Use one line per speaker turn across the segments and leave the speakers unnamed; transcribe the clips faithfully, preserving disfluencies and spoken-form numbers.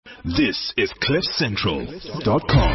This is cliff central dot com.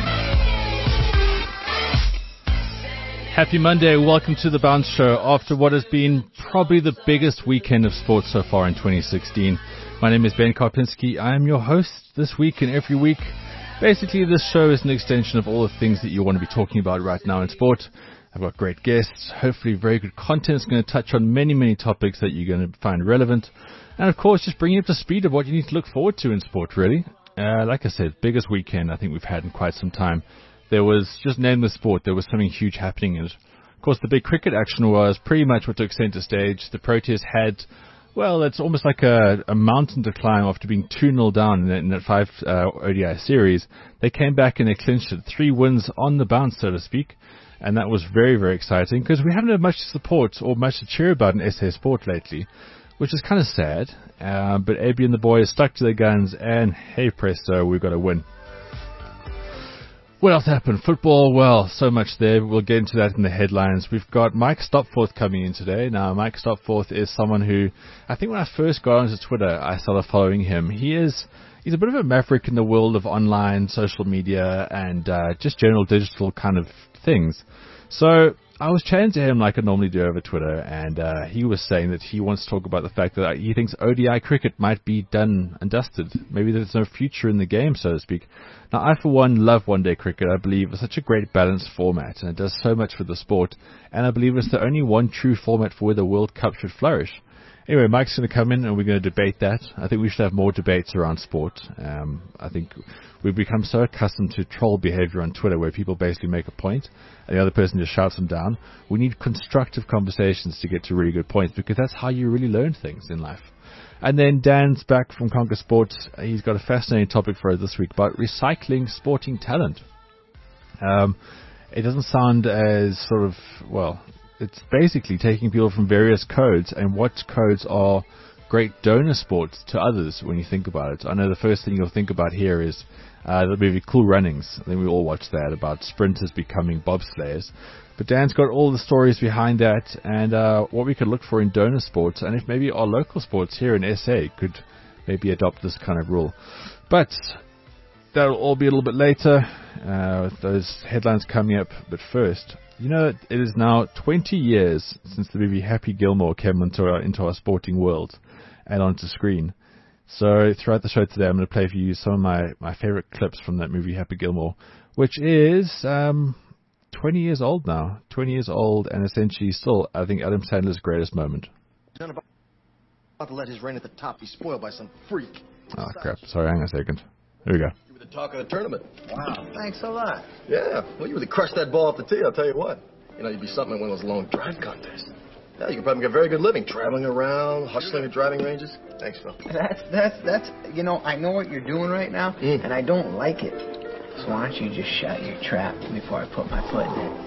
Happy Monday. Welcome to the Bounce Show after what has been probably the biggest weekend of sports so far in twenty sixteen. My name is Ben Karpinski. I am your host this week and every week. Basically, this show is an extension of all the things that you want to be talking about right now in sport. I've got great guests, hopefully very good content. It's going to touch on many, many topics that you're going to find relevant. And of course, just bring you up to speed of what you need to look forward to in sport, really. Uh, like I said, biggest weekend I think we've had in quite some time. There was, just name the sport, there was something huge happening in it. Of course, the big cricket action was pretty much what took center stage. The Proteas had, well, it's almost like a, a mountain to climb after being two nil down in, in that five uh, O D I series. They came back and they clinched it. Three wins on the bounce, so to speak. And that was very, very exciting because we haven't had much support or much to cheer about in S A Sport lately, which is kind of sad. Uh, but A B and the boys stuck to their guns and, hey presto, we've got a win. What else happened? Football, well, so much there. We'll get into that in the headlines. We've got Mike Stopforth coming in today. Now, Mike Stopforth is someone who, I think when I first got onto Twitter, I started following him. He is, he's a bit of a maverick in the world of online, social media, and uh, just general digital kind of things. So I was chatting to him like I normally do over Twitter, and uh, he was saying that he wants to talk about the fact that he thinks O D I cricket might be done and dusted. Maybe there's no future in the game, so to speak. Now, I, for one, love one-day cricket. I believe it's such a great balanced format, and it does so much for the sport. And I believe it's the only one true format for where the World Cup should flourish. Anyway, Mike's going to come in, and we're going to debate that. I think we should have more debates around sport. Um, I think we've become so accustomed to troll behavior on Twitter, where people basically make a point, and the other person just shouts them down. We need constructive conversations to get to really good points, because that's how you really learn things in life. And then Dan's back from Conquer Sports. He's got a fascinating topic for us this week about recycling sporting talent. Um, it doesn't sound as sort of, well, it's basically taking people from various codes and what codes are great donor sports to others when you think about it. I know the first thing you'll think about here is uh, the movie Cool Runnings. I think we all watched that about sprinters becoming bobsleighers. But Dan's got all the stories behind that and uh, what we could look for in donor sports, and if maybe our local sports here in S A could maybe adopt this kind of rule. But that'll all be a little bit later, uh, with those headlines coming up. But first, you know, it is now twenty years since the movie Happy Gilmore came into our, into our sporting world and onto screen. So throughout the show today, I'm going to play for you some of my, my favorite clips from that movie Happy Gilmore, which is um, twenty years old now. twenty years old and essentially still, I think, Adam Sandler's greatest moment.
About to let his reign at the top be spoiled by some freak.
Oh, crap. Sorry, hang on a second. Here we go.
You were the talk of the tournament.
Wow, thanks a lot.
Yeah, well, you really crushed that ball off the tee, I'll tell you what. You know, you'd be something in one of those long drive contests. Yeah, you could probably get a very good living, traveling around, hustling at driving ranges. Thanks, Phil.
That's, that's, that's, you know, I know what you're doing right now, mm. and I don't like it. So why don't you just shut your trap before I put my foot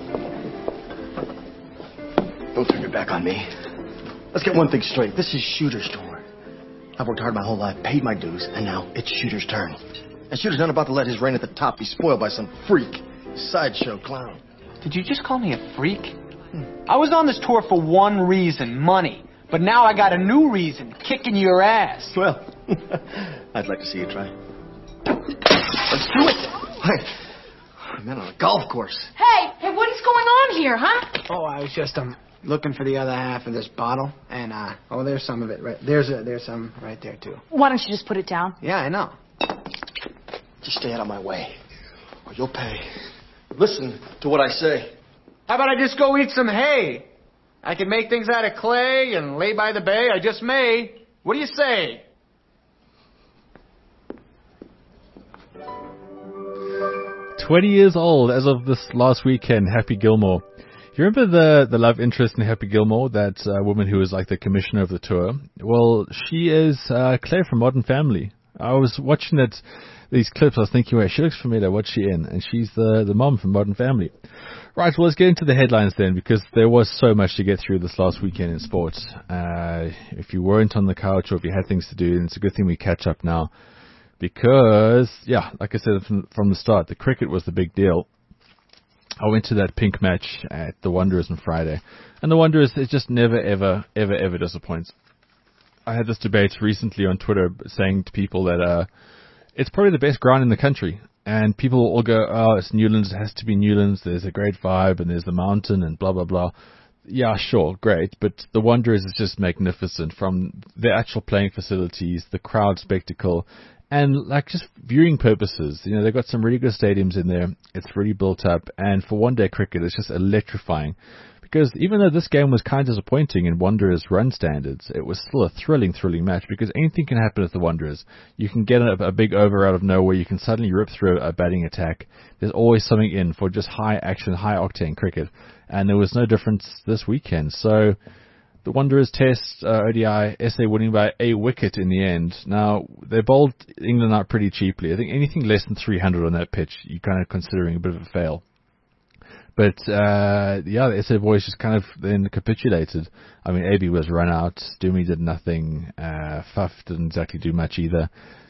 in it?
Don't turn your back on me. Let's get one thing straight. This is Shooter's tour. I've worked hard my whole life, paid my dues, and now it's Shooter's turn. And Shooter's not about to let his reign at the top be spoiled by some freak, sideshow clown.
Did you just call me a freak? Hmm. I was on this tour for one reason, money. But now I got a new reason, kicking your ass.
Well, I'd like to see you try. Let's do it. Hey, I'm on a golf course.
Hey, hey, what is going on here, huh?
Oh, I was just um looking for the other half of this bottle, and uh oh, there's some of it right there's a there's some right there too.
Why don't you just put it down?
Yeah, I know.
Just stay out of my way, or you'll pay. Listen to what I say.
How about I just go eat some hay? I can make things out of clay and lay by the bay. I just may. What do you say?
twenty years old as of this last weekend, Happy Gilmore. You remember the, the love interest in Happy Gilmore, that uh, woman who was like the commissioner of the tour? Well, she is uh, Claire from Modern Family. I was watching that, these clips, I was thinking, wait, she looks familiar, what's she in? And she's the, the mom from Modern Family. Right, well, let's get into the headlines then, because there was so much to get through this last weekend in sports. Uh, if you weren't on the couch or if you had things to do, then it's a good thing we catch up now. Because, yeah, like I said from, from the start, the cricket was the big deal. I went to that pink match at the Wanderers on Friday, and the Wanderers, it just never, ever, ever, ever disappoints. I had this debate recently on Twitter saying to people that uh, it's probably the best ground in the country. And people will all go, oh, it's Newlands, it has to be Newlands, there's a great vibe, and there's the mountain, and blah, blah, blah. Yeah, sure, great, but the Wanderers is just magnificent, from the actual playing facilities, the crowd spectacle, and like just viewing purposes. You know, they've got some really good stadiums in there, it's really built up, and for one-day cricket, it's just electrifying. Because even though this game was kind of disappointing in Wanderers' run standards, it was still a thrilling, thrilling match, because anything can happen with the Wanderers. You can get a, a big over out of nowhere, you can suddenly rip through a batting attack. There's always something in for just high action, high octane cricket, and there was no difference this weekend. So the Wanderers Test uh, O D I, S A winning by a wicket in the end. Now, they bowled England out pretty cheaply. I think anything less than three hundred on that pitch, you're kind of considering a bit of a fail. But, uh, yeah, the S A boys just kind of then capitulated. I mean, A B was run out, Doomy did nothing, uh, Faf didn't exactly do much either.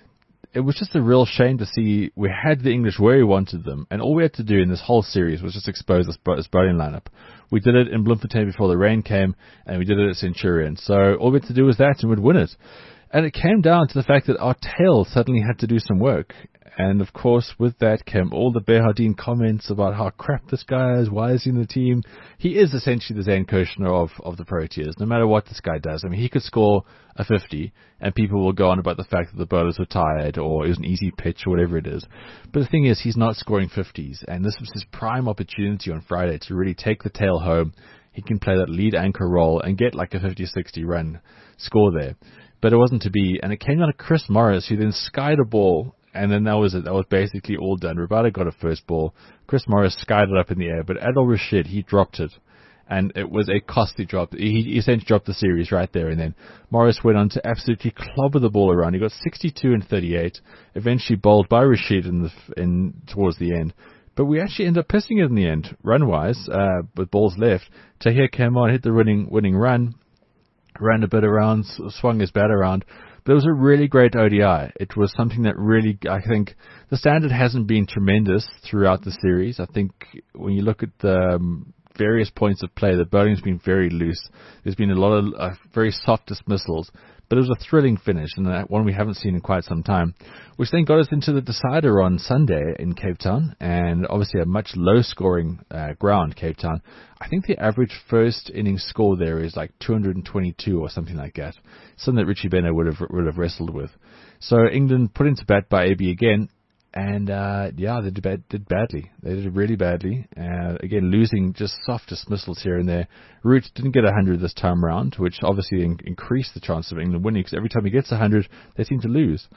It was just a real shame to see we had the English where we wanted them, and all we had to do in this whole series was just expose this, this bowling lineup. We did it in Bloemfontein before the rain came, and we did it at Centurion. So all we had to do was that, and we'd win it. And it came down to the fact that our tail suddenly had to do some work. And, of course, with that came all the Behardine comments about how crap this guy is, why is he in the team. He is essentially the Zane Kirshner of, of the Proteas, no matter what this guy does. I mean, he could score a fifty, and people will go on about the fact that the bowlers were tired, or it was an easy pitch, or whatever it is. But the thing is, he's not scoring fifties, and this was his prime opportunity on Friday to really take the tail home. He can play that lead anchor role and get like a fifty sixty run score there. But it wasn't to be, and it came down to Chris Morris, who then skied a ball. And then that was it. That was basically all done. Rabada got a first ball. Chris Morris skied it up in the air. But Adil Rashid, he dropped it. And it was a costly drop. He, he essentially dropped the series right there. And then Morris went on to absolutely clobber the ball around. He got sixty-two and thirty-eight. Eventually bowled by Rashid in the, in, towards the end. But we actually ended up pissing it in the end, run-wise, uh, with balls left. Tahir came on, hit the winning, winning run. Ran a bit around, swung his bat around. But it was a really great O D I. It was something that really, I think, the standard hasn't been tremendous throughout the series. I think when you look at the um, various points of play, the bowling's been very loose. There's been a lot of uh, very soft dismissals. But it was a thrilling finish, and that one we haven't seen in quite some time, which then got us into the decider on Sunday in Cape Town, and obviously a much low-scoring uh, ground, Cape Town. I think the average first innings score there is like two hundred twenty-two or something like that, something that Richie Beno would have would have wrestled with. So England put into bat by A B again, and uh, yeah, they did, bad, did badly. They did really badly. Uh, again, losing just soft dismissals here and there. Root didn't get one hundred this time round, which obviously in- increased the chance of England winning, because every time he gets one hundred, they seem to lose.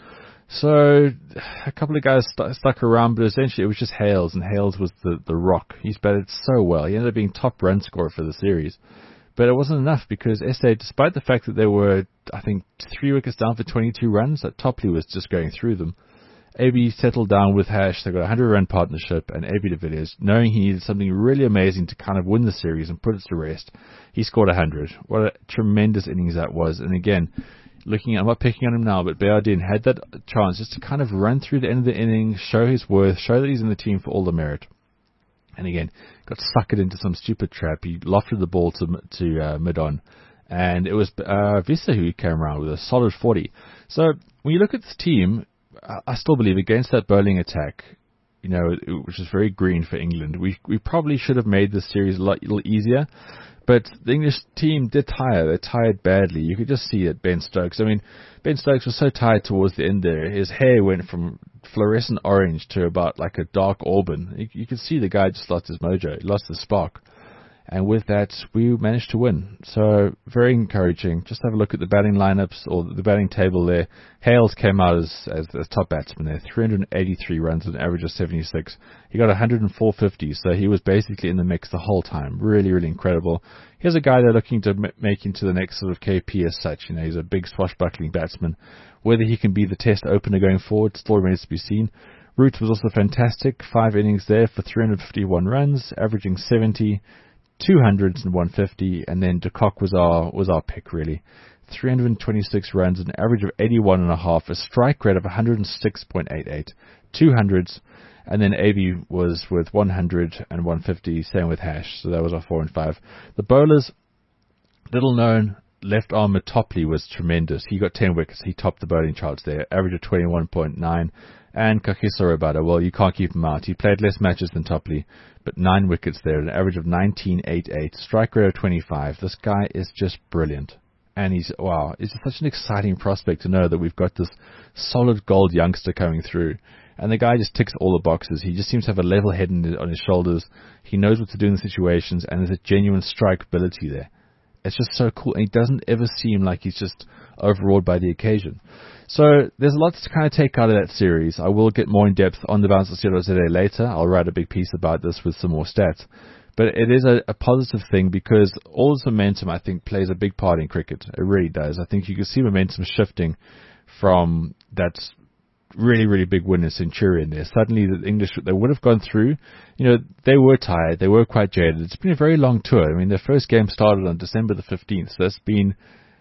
So a couple of guys st- stuck around, but essentially it was just Hales, and Hales was the, the rock. He's batted so well. He ended up being top run scorer for the series. But it wasn't enough, because S A, despite the fact that they were, I think, three wickets down for twenty-two runs, that Topley was just going through them. A B settled down with Hash. They got a hundred-run partnership, and A B de Villiers, knowing he needed something really amazing to kind of win the series and put it to rest, he scored one hundred. What a tremendous innings that was. And again, looking at, I'm not picking on him now, but Behardine had that chance just to kind of run through the end of the inning, show his worth, show that he's in the team for all the merit. And again, got suckered into some stupid trap. He lofted the ball to to uh, mid-on. And it was uh, Vista who came around with a solid forty. So when you look at this team, I still believe against that bowling attack, you know, which is very green for England, we we probably should have made this series a lot, little easier. But the English team did tire. They tired badly. You could just see it, Ben Stokes. I mean, Ben Stokes was so tired towards the end there. His hair went from fluorescent orange to about like a dark auburn. You, you could see the guy just lost his mojo. He lost his spark. And with that, we managed to win. So, very encouraging. Just have a look at the batting lineups, or the batting table there. Hales came out as, as the top batsman there. three hundred eighty-three runs at an average of seventy-six. He got one hundred four fifties, so he was basically in the mix the whole time. Really, really incredible. Here's a guy they're looking to m- make into the next sort of K P as such. You know, he's a big swashbuckling batsman. Whether he can be the test opener going forward still remains to be seen. Root was also fantastic. Five innings there for three hundred fifty-one runs, averaging seventy. two hundreds and one fifty, and then De Kock was our was our pick, really. three hundred twenty-six runs, an average of eighty-one and a half, a strike rate of one hundred six point eight eight, two hundreds, and then A B was with one hundred and one fifty, same with Hash, so that was our four and five. The bowlers, little known, left armer Topley was tremendous. He got ten wickets, he topped the bowling charts there, average of twenty-one point nine, And Kagiso Rabada, well, you can't keep him out. He played less matches than Topley, but nine wickets there, an average of nineteen eighty-eight, strike rate of twenty-five. This guy is just brilliant. And he's, wow, it's such an exciting prospect to know that we've got this solid gold youngster coming through. And the guy just ticks all the boxes. He just seems to have a level head on his shoulders. He knows what to do in the situations, and there's a genuine strike ability there. It's just so cool. And he doesn't ever seem like he's just overawed by the occasion. So there's a lot to kind of take out of that series. I will get more in depth on the Bounce Zero today later. I'll write a big piece about this with some more stats. But it is a, a positive thing because all this momentum, I think, plays a big part in cricket. It really does. I think you can see momentum shifting from that really, really big win in Centurion there. Suddenly the English, they would have gone through. You know, they were tired. They were quite jaded. It's been a very long tour. I mean, their first game started on December the fifteenth. So that's been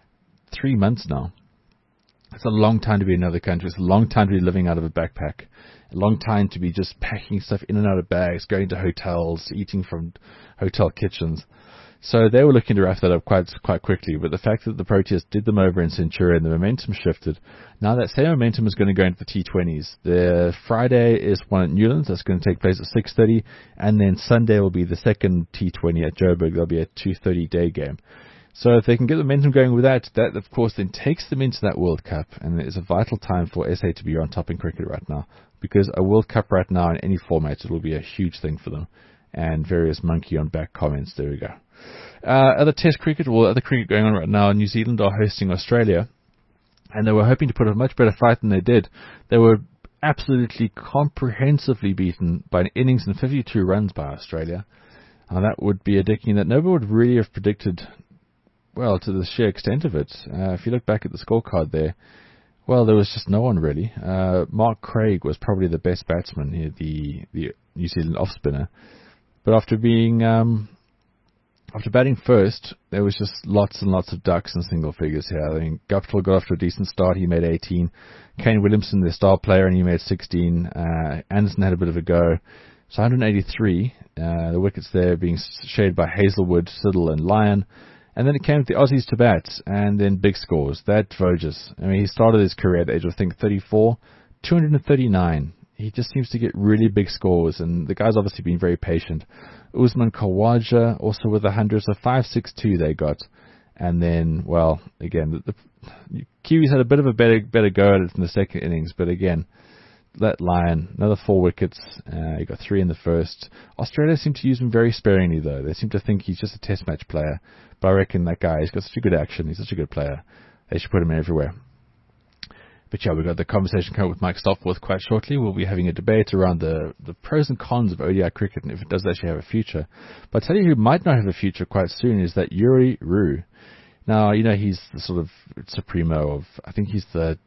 three months now. It's a long time to be in another country. It's a long time to be living out of a backpack. A long time to be just packing stuff in and out of bags, going to hotels, eating from hotel kitchens. So they were looking to wrap that up quite quite quickly. But the fact that the Proteas did them over in Centurion, the momentum shifted. Now that same momentum is going to go into the T twenties. The Friday is one at Newlands. That's going to take place at six thirty. And then Sunday will be the second T twenty at Joburg. There'll be a two thirty day game. So if they can get the momentum going with that, that of course then takes them into that World Cup. And it is a vital time for S A to be on top in cricket right now. Because a World Cup right now in any format, it will be a huge thing for them. And various monkey on back comments. There we go. Uh, other Test cricket, well, other cricket going on right now. New Zealand are hosting Australia. And they were hoping to put a much better fight than they did. They were absolutely comprehensively beaten by an innings and fifty-two runs by Australia. Uh, that would be a dicking that nobody would really have predicted. Well, to the sheer extent of it. Uh, if you look back at the scorecard there, well, there was just no one really. Uh, Mark Craig was probably the best batsman here, the, the New Zealand off-spinner. But after being, um, after batting first, there was just lots and lots of ducks and single figures here. I mean, Guptill got off to a decent start. He made eighteen. Kane Williamson, their star player, and he made sixteen. Uh, Anderson had a bit of a go. So one hundred eighty-three. Uh, the wickets there being shaded by Hazelwood, Siddle, and Lyon. And then it came to the Aussies to bat, and then big scores. That Voges. I mean, he started his career at the age of, I think, thirty-four. two hundred thirty-nine. He just seems to get really big scores, and the guy's obviously been very patient. Usman Khawaja also with one hundred, so five six two they got. And then, well, again, the, the Kiwis had a bit of a better better go at it in the second innings, but again, that Lyon, another four wickets. Uh, he got three in the first. Australia seem to use him very sparingly, though. They seem to think he's just a test match player. But I reckon that guy, he's got such a good action. He's such a good player. They should put him in everywhere. But yeah, we've got the conversation coming with Mike Stopforth quite shortly. We'll be having a debate around the, the pros and cons of O D I cricket and if it does actually have a future. But I'll tell you who might not have a future quite soon is that Yuri Rue. Now, you know, he's the sort of supremo of, I think he's the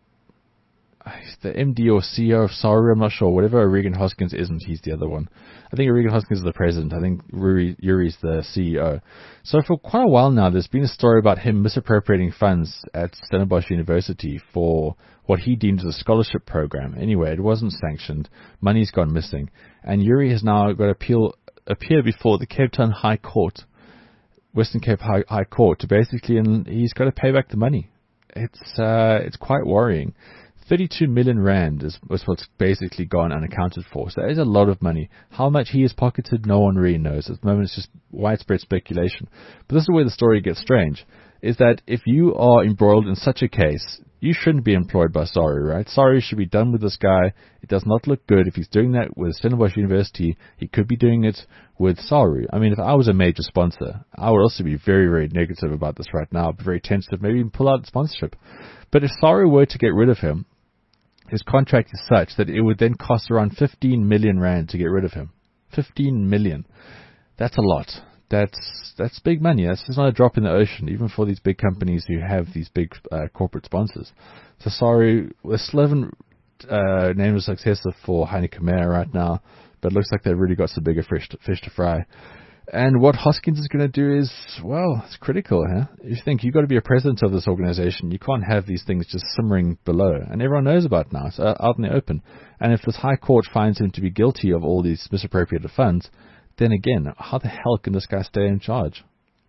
He's the M D or C E O of Saru, I'm not sure. Whatever Regan Hoskins isn't, he's the other one. I think Regan Hoskins is the president. I think Yuri, Yuri's the C E O. So for quite a while now, there's been a story about him misappropriating funds at Stellenbosch University for what he deemed as a scholarship program. Anyway, it wasn't sanctioned. Money's gone missing. And Yuri has now got to appeal, appear before the Cape Town High Court, Western Cape High, High Court, to basically, and he's got to pay back the money. It's uh, it's quite worrying. thirty-two million rand is, is what's basically gone unaccounted for. So that is a lot of money. How much he has pocketed, no one really knows. At the moment, it's just widespread speculation. But this is where the story gets strange, is that if you are embroiled in such a case, you shouldn't be employed by Saru, right? Saru should be done with this guy. It does not look good. If he's doing that with Stellenbosch University, he could be doing it with Saru. I mean, if I was a major sponsor, I would also be very, very negative about this right now, be very tentative, maybe even pull out the sponsorship. But if Saru were to get rid of him, his contract is such that it would then cost around fifteen million rand to get rid of him. fifteen million. That's a lot. That's that's big money. That's just not a drop in the ocean, even for these big companies who have these big uh, corporate sponsors. So sorry, we're Slevin uh, named a successor for Heineken Meyer right now, but it looks like they've really got some bigger fish to, fish to fry. And what Hoskins is going to do is, well, it's critical, huh? You think you've got to be a president of this organization. You can't have these things just simmering below. And everyone knows about it now. It's out in the open. And if this high court finds him to be guilty of all these misappropriated funds, then again, how the hell can this guy stay in charge?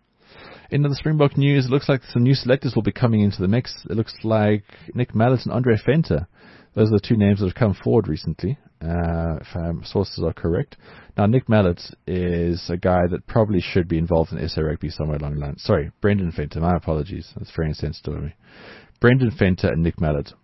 In the Springbok news, it looks like some new selectors will be coming into the mix. It looks like Nick Mallett and Andre Venter. Those are the two names that have come forward recently, uh, if my sources are correct. Now, Nick Mallett is a guy that probably should be involved in S A Rugby somewhere along the line. Sorry, Brendan Fenter. My apologies. That's very insensitive of me. Brendan Fenter and Nick Mallett.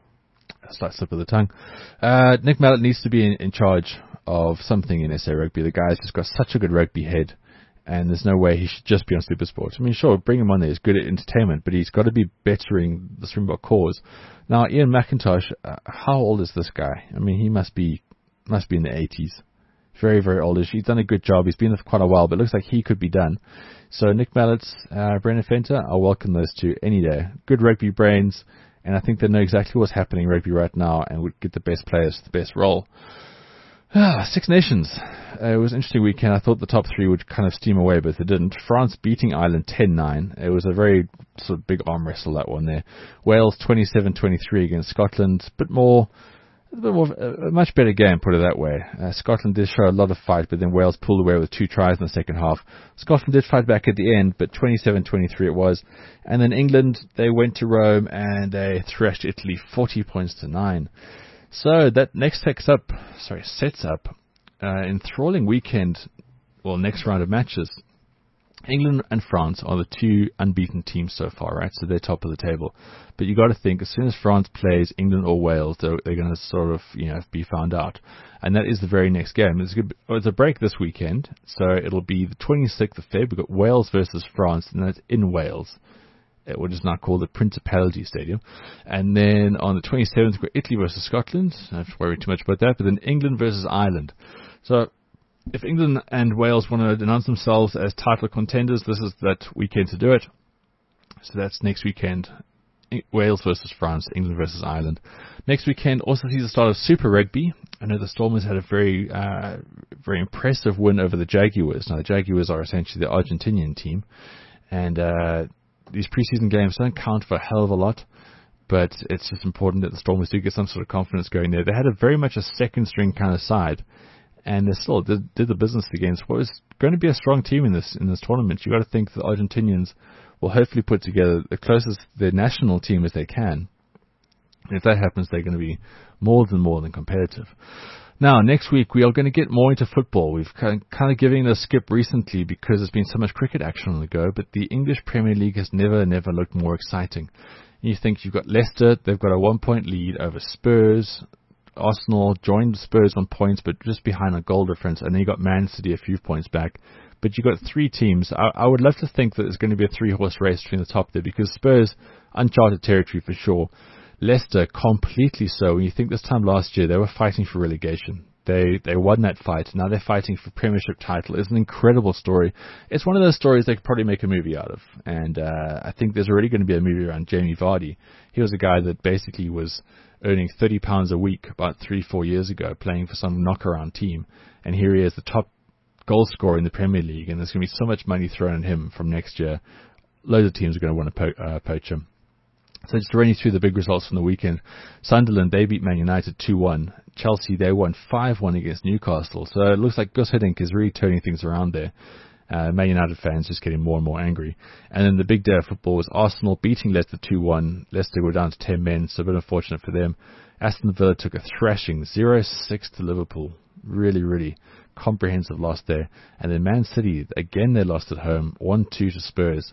A slight slip of the tongue. Uh, Nick Mallett needs to be in, in charge of something in S A Rugby. The guy's just got such a good rugby head, and there's no way he should just be on SuperSport. I mean, sure, bring him on there. He's good at entertainment, but he's got to be bettering the Springbok cause. Now, Ian McIntosh, uh, how old is this guy? I mean, he must be must be in the eighties. Very, very oldish. He's done a good job. He's been there for quite a while, but it looks like he could be done. So Nick Mallett, uh, Brendan Fenter, I'll welcome those two any day. Good rugby brains, and I think they know exactly what's happening in rugby right now and would get the best players to the best role. Ah, Six Nations. Uh, it was an interesting weekend. I thought the top three would kind of steam away, but they didn't. France beating Ireland ten nine. It was a very sort of big arm wrestle, that one there. Wales twenty-seven twenty-three against Scotland. A bit more, a bit more, a much better game, put it that way. Uh, Scotland did show a lot of fight, but then Wales pulled away with two tries in the second half. Scotland did fight back at the end, but twenty-seven twenty-three it was. And then England, they went to Rome and they thrashed Italy forty points to nine. So that next sets up, sorry, sets up uh, enthralling weekend, well, next round of matches. England and France are the two unbeaten teams so far, right? So they're top of the table. But you got to think, as soon as France plays England or Wales, they're, they're going to sort of, you know, be found out. And that is the very next game. It's, good, it's a break this weekend, so it'll be the twenty-sixth of February. We've got Wales versus France, and that's in Wales. It would just not call the Principality Stadium. And then on the twenty-seventh, we've got Italy versus Scotland. I don't have to worry too much about that. But then England versus Ireland. So if England and Wales want to announce themselves as title contenders, this is that weekend to do it. So that's next weekend. Wales versus France, England versus Ireland. Next weekend also sees the start of Super Rugby. I know the Stormers had a very, uh, very impressive win over the Jaguars. Now the Jaguars are essentially the Argentinian team. And, uh, these preseason games don't count for a hell of a lot, but it's just important that the Stormers do get some sort of confidence going there. They had a very much a second string kind of side, and they still did, did the business against what was going to be a strong team in this in this tournament. You got to think the Argentinians will hopefully put together the closest their national team as they can. And if that happens, they're going to be more than more than competitive. Now, next week, we are going to get more into football. We've kind of given it a skip recently because there's been so much cricket action on the go, but the English Premier League has never, never looked more exciting. And you think you've got Leicester, they've got a one-point lead over Spurs. Arsenal joined Spurs on points, but just behind a goal difference, and then you got Man City a few points back. But you've got three teams. I, I would love to think that there's going to be a three-horse race between the top there, because Spurs, uncharted territory for sure. Leicester, completely so. When you think this time last year, they were fighting for relegation. They they won that fight. Now they're fighting for Premiership title. It's an incredible story. It's one of those stories they could probably make a movie out of. And uh, I think there's already going to be a movie around Jamie Vardy. He was a guy that basically was earning thirty pounds a week about three, four years ago, playing for some knockaround team. And here he is, the top goal scorer in the Premier League. And there's going to be so much money thrown at him from next year. Loads of teams are going to want to po- uh, poach him. So just to run you through the big results from the weekend. Sunderland, they beat Man United two one. Chelsea, they won five one against Newcastle. So it looks like Gus Hiddink is really turning things around there. Uh, Man United fans just getting more and more angry. And then the big day of football was Arsenal beating Leicester two one. Leicester were down to ten men, so a bit unfortunate for them. Aston Villa took a thrashing, zero six to Liverpool. Really, really comprehensive loss there. And then Man City, again they lost at home, one two to Spurs.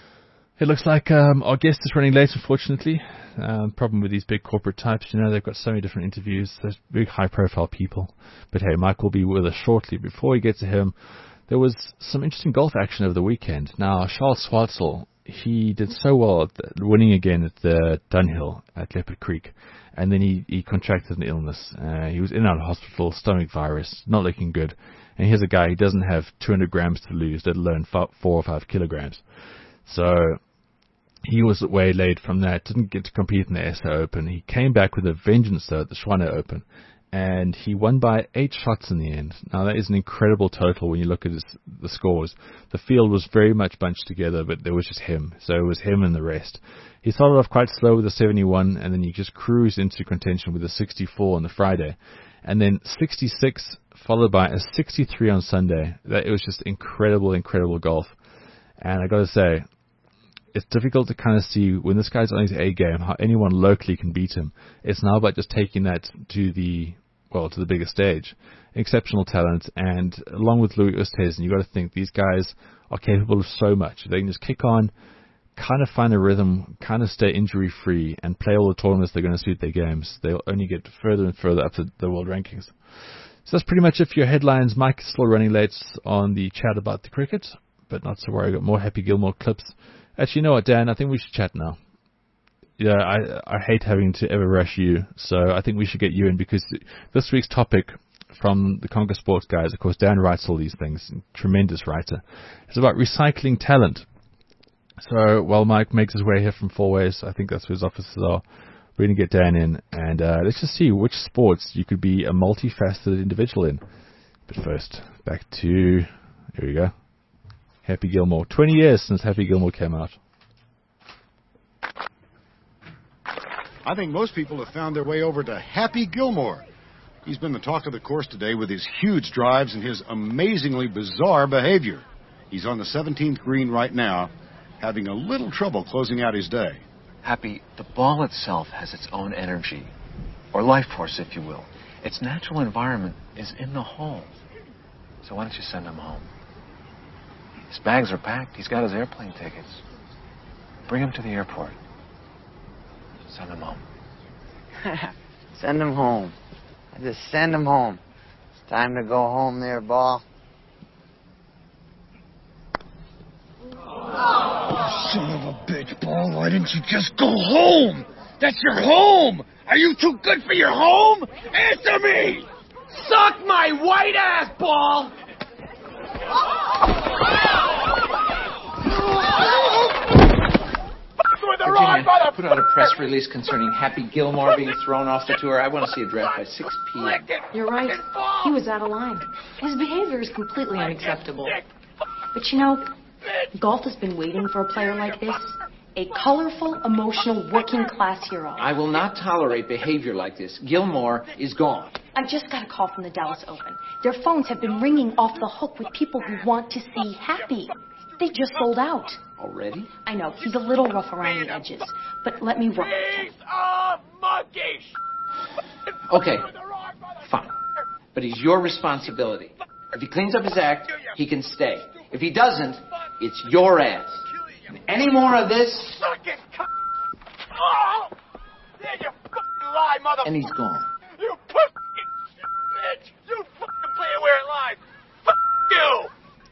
It looks like um, our guest is running late, unfortunately. Um, problem with these big corporate types, you know, they've got so many different interviews. There's big high-profile people. But hey, Mike will be with us shortly. Before we get to him, there was some interesting golf action over the weekend. Now, Charles Schwartzel, he did so well at the, winning again at the Dunhill at Leopard Creek. And then he, he contracted an illness. Uh, he was in and out of hospital, stomach virus, not looking good. And here's a guy, he doesn't have two hundred grams to lose, let alone four or five kilograms. So he was waylaid from that, didn't get to compete in the S A Open. He came back with a vengeance, though, at the Schwana Open, and he won by eight shots in the end. Now, that is an incredible total when you look at his, the scores. The field was very much bunched together, but there was just him. So it was him and the rest. He started off quite slow with a seventy-one, and then he just cruised into contention with a sixty-four on the Friday. And then sixty-six, followed by a sixty-three on Sunday. That, it was just incredible, incredible golf. And I got to say, it's difficult to kind of see when this guy's on his A game how anyone locally can beat him. It's now about just taking that to the well to the bigger stage. Exceptional talent, and along with Louis Oosthuizen, you've got to think these guys are capable of so much. They can just kick on, kind of find a rhythm, kind of stay injury free, and play all the tournaments they're going to suit their games. They'll only get further and further up the, the world rankings. So that's pretty much it for your headlines. Mike is still running late on the chat about the cricket, but not to worry. I've got more Happy Gilmore clips. Actually, you know what, Dan? I think we should chat now. Yeah, I I hate having to ever rush you, so I think we should get you in, because this week's topic from the Conquer Sports guys, of course, Dan writes all these things, tremendous writer. It's about recycling talent. So while Mike makes his way here from Four Ways, I think that's where his offices are, we're going to get Dan in, and uh, let's just see which sports you could be a multifaceted individual in. But first, back to, here we go, Happy Gilmore. twenty years since Happy Gilmore came out.
I think most people have found their way over to Happy Gilmore. He's been the talk of the course today with his huge drives and his amazingly bizarre behavior. He's on the seventeenth green right now, having a little trouble closing out his day.
Happy, the ball itself has its own energy, or life force, if you will. Its natural environment is in the hole. So why don't you send him home? His bags are packed. He's got his airplane tickets. Bring him to the airport. Send him home.
Send him home. I just send him home. It's time to go home there, ball.
Son of a bitch, Ball, why didn't you just go home? That's your home! Are you too good for your home? Answer me!
Suck my white ass, Ball!
Virginia, put out a press release concerning Happy Gilmore being thrown off the tour. I want to see a draft by six p.m.
You're right. He was out of line. His behavior is completely unacceptable. But you know, golf has been waiting for a player like this. A colorful, emotional, working-class hero.
I will not tolerate behavior like this. Gilmore is gone.
I just got a call from the Dallas Open. Their phones have been ringing off the hook with people who want to see Happy. They just sold out.
Already?
I know, he's a little rough around the edges, but let me work with him.
Okay, fine. But he's your responsibility. If he cleans up his act, he can stay. If he doesn't, it's your ass. And any more of this,
Suck it, c- oh! There you fucking lie, mother.
and he's gone.
You fucking bitch! You fucking play it where it lies. Fuck you!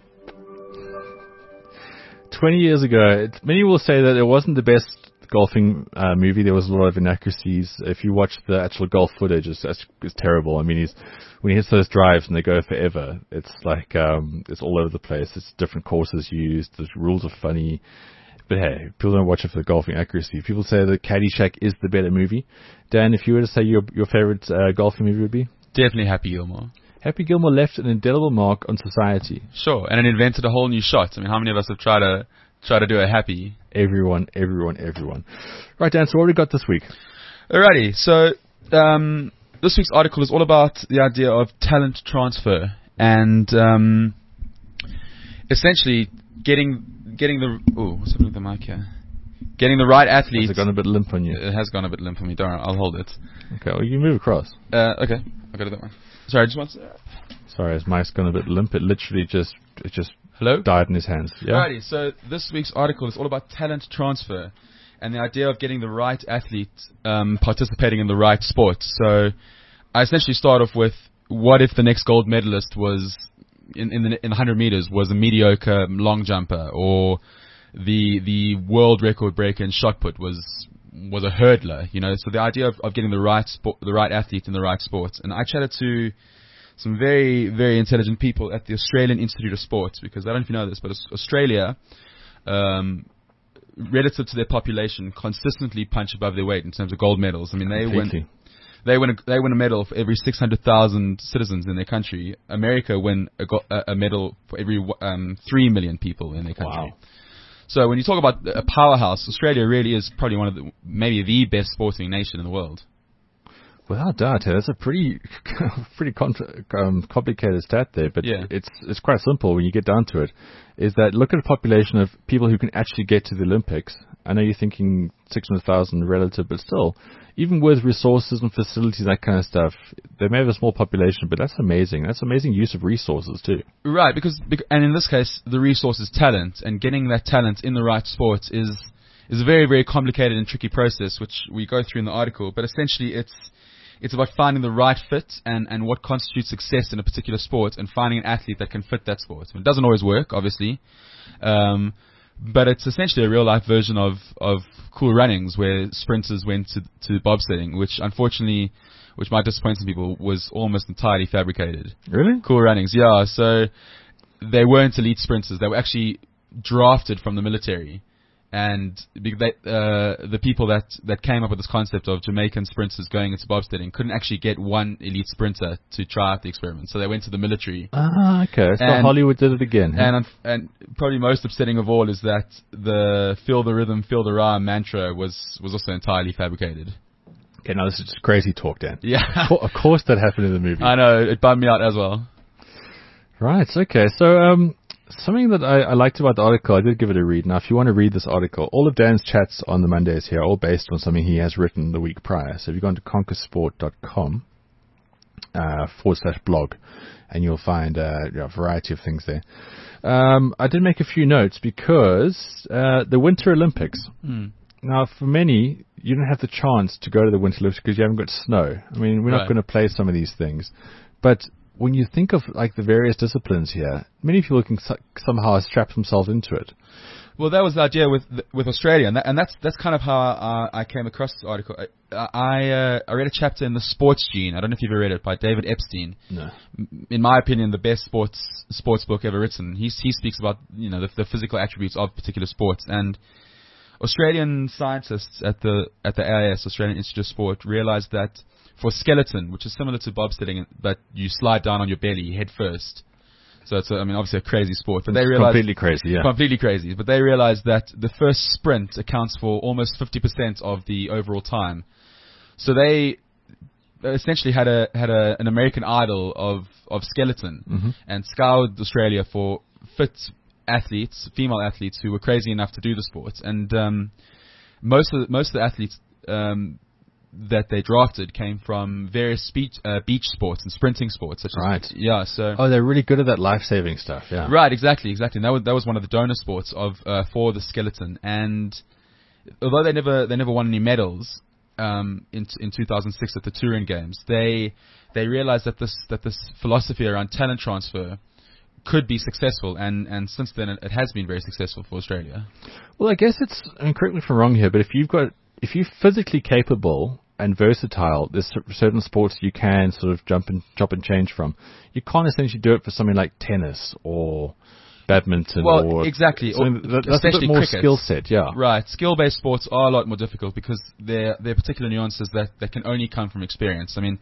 twenty years ago, it, many will say that it wasn't the best golfing uh, movie. There was a lot of inaccuracies. If you watch the actual golf footage, it's, it's, it's terrible. I mean, he's when he hits those drives and they go forever, it's like um, it's all over the place. It's different courses used. The rules are funny. But hey, people don't watch it for the golfing accuracy. People say that Caddyshack is the better movie. Dan, if you were to say your your favorite uh, golfing movie would be?
Definitely Happy Gilmore.
Happy Gilmore left an indelible mark on society.
Sure, and it invented a whole new shot. I mean, how many of us have tried to try to do a Happy?
Everyone, everyone, everyone. Right, Dan, so what have we got this week?
Alrighty, so um, this week's article is all about the idea of talent transfer and um, essentially getting getting the... Oh, what's happening with the mic here? Getting the right athlete...
Has it gone a bit limp on you?
It has gone a bit limp on me. Don't worry, I'll hold it.
Okay, well, you move across.
Uh, okay, I'll go to that one. Sorry, I just want to...
Sorry, his mic's gone a bit limp. It literally just it just
Hello?
died in his hands. Yeah.
Alrighty, so this week's article is all about talent transfer and the idea of getting the right athlete um, participating in the right sport. So I essentially start off with, what if the next gold medalist was in in the in one hundred meters was a mediocre long jumper, or the the world record breaker in shot put was was a hurdler, you know? So the idea of, of getting the right sport, the right athlete in the right sport. And I chatted to some very, very intelligent people at the Australian Institute of Sports, because I don't know if you know this, but Australia, um, relative to their population, consistently punch above their weight in terms of gold medals. I mean, they
Completely.
win, they win, a, they win a medal for every six hundred thousand citizens in their country. America win a, go, a, a medal for every um, three million people in their country.
Wow.
So when you talk about a powerhouse, Australia really is probably one of the, maybe the best sporting nation in the world.
Without doubt, yeah, that's a pretty, pretty contra- um, complicated stat there, but
Yeah.
it's it's quite simple when you get down to it. Is that look at a population of people who can actually get to the Olympics. I know you're thinking six hundred thousand relative, but still, even with resources and facilities, that kind of stuff, they may have a small population, but that's amazing. That's amazing use of resources too.
Right, because, bec- and in this case, the resource is talent, and getting that talent in the right sports is is a very, very complicated and tricky process, which we go through in the article. But essentially, it's it's about finding the right fit and, and what constitutes success in a particular sport, and finding an athlete that can fit that sport. It doesn't always work, obviously, um, but it's essentially a real life version of of Cool Runnings, where sprinters went to to bobsledding, which unfortunately, which might disappoint some people, was almost entirely fabricated.
Really?
Cool Runnings, yeah. So they weren't elite sprinters. They were actually drafted from the military. And be- they, uh, the people that, that came up with this concept of Jamaican sprinters going into bobsledding couldn't actually get one elite sprinter to try out the experiment. So they went to the military.
Ah, okay. So
And-
Hollywood did it again. huh?
And unf- and probably most upsetting of all is that the feel the rhythm, feel the rhyme mantra was, was also entirely fabricated.
Okay, now this is just crazy talk, Dan.
Yeah.
Of cour- of course that happened in the movie.
I know, it bummed me out as well.
Right, okay. So, um, something that I, I liked about the article, I did give it a read. Now, if you want to read this article, all of Dan's chats on the Mondays here are all based on something he has written the week prior. So if you go into conquer sport dot com uh, forward slash blog, and you'll find uh, you know, a variety of things there. Um, I did make a few notes because uh, the Winter Olympics.
Hmm.
Now, for many, you don't have the chance to go to the Winter Olympics because you haven't got snow. I mean, we're
Right.
not going to play some of these things. But when you think of like the various disciplines here, many people can su- somehow strap themselves into it.
Well, that was the idea with with Australia, and, that, and that's that's kind of how uh, I came across this article. I I, uh, I read a chapter in the Sports Gene. I don't know if you've ever read it, by David Epstein.
No.
M- In my opinion, the best sports sports book ever written. He he speaks about you know the, the physical attributes of particular sports, and Australian scientists at the at the A I S, Australian Institute of Sport, realized that for skeleton, which is similar to bobsledding, but you slide down on your belly head first. So it's, a, I mean, obviously a crazy sport, but they
It's
realized
completely crazy, yeah.
completely crazy. But they realized that the first sprint accounts for almost fifty percent of the overall time. So they essentially had a had a, an American Idol of of skeleton,
Mhm.
and scoured Australia for fit athletes, female athletes who were crazy enough to do the sport. And um, most of the, most of the athletes um, that they drafted came from various speech, uh, beach sports and sprinting sports, such
Right.
as yeah. So
Oh, they're really good at that life-saving stuff, yeah.
right, exactly, exactly. And that was that was one of the donor sports of uh, for the skeleton. And although they never they never won any medals um, in in two thousand six at the Turin Games, they they realized that this that this philosophy around talent transfer could be successful, and, and since then it, it has been very successful for Australia.
Well, I guess it's, I mean, correct me if I'm wrong here, but if you've got, if you're physically capable and versatile, there's cer- certain sports you can sort of jump and chop and change from. You can't essentially do it for something like tennis or badminton
Well,
or
exactly, or
something that, that's a
especially
bit more
cricket.
skill set, yeah.
Right, skill-based sports are a lot more difficult because there there are particular nuances that, that can only come from experience. I mean,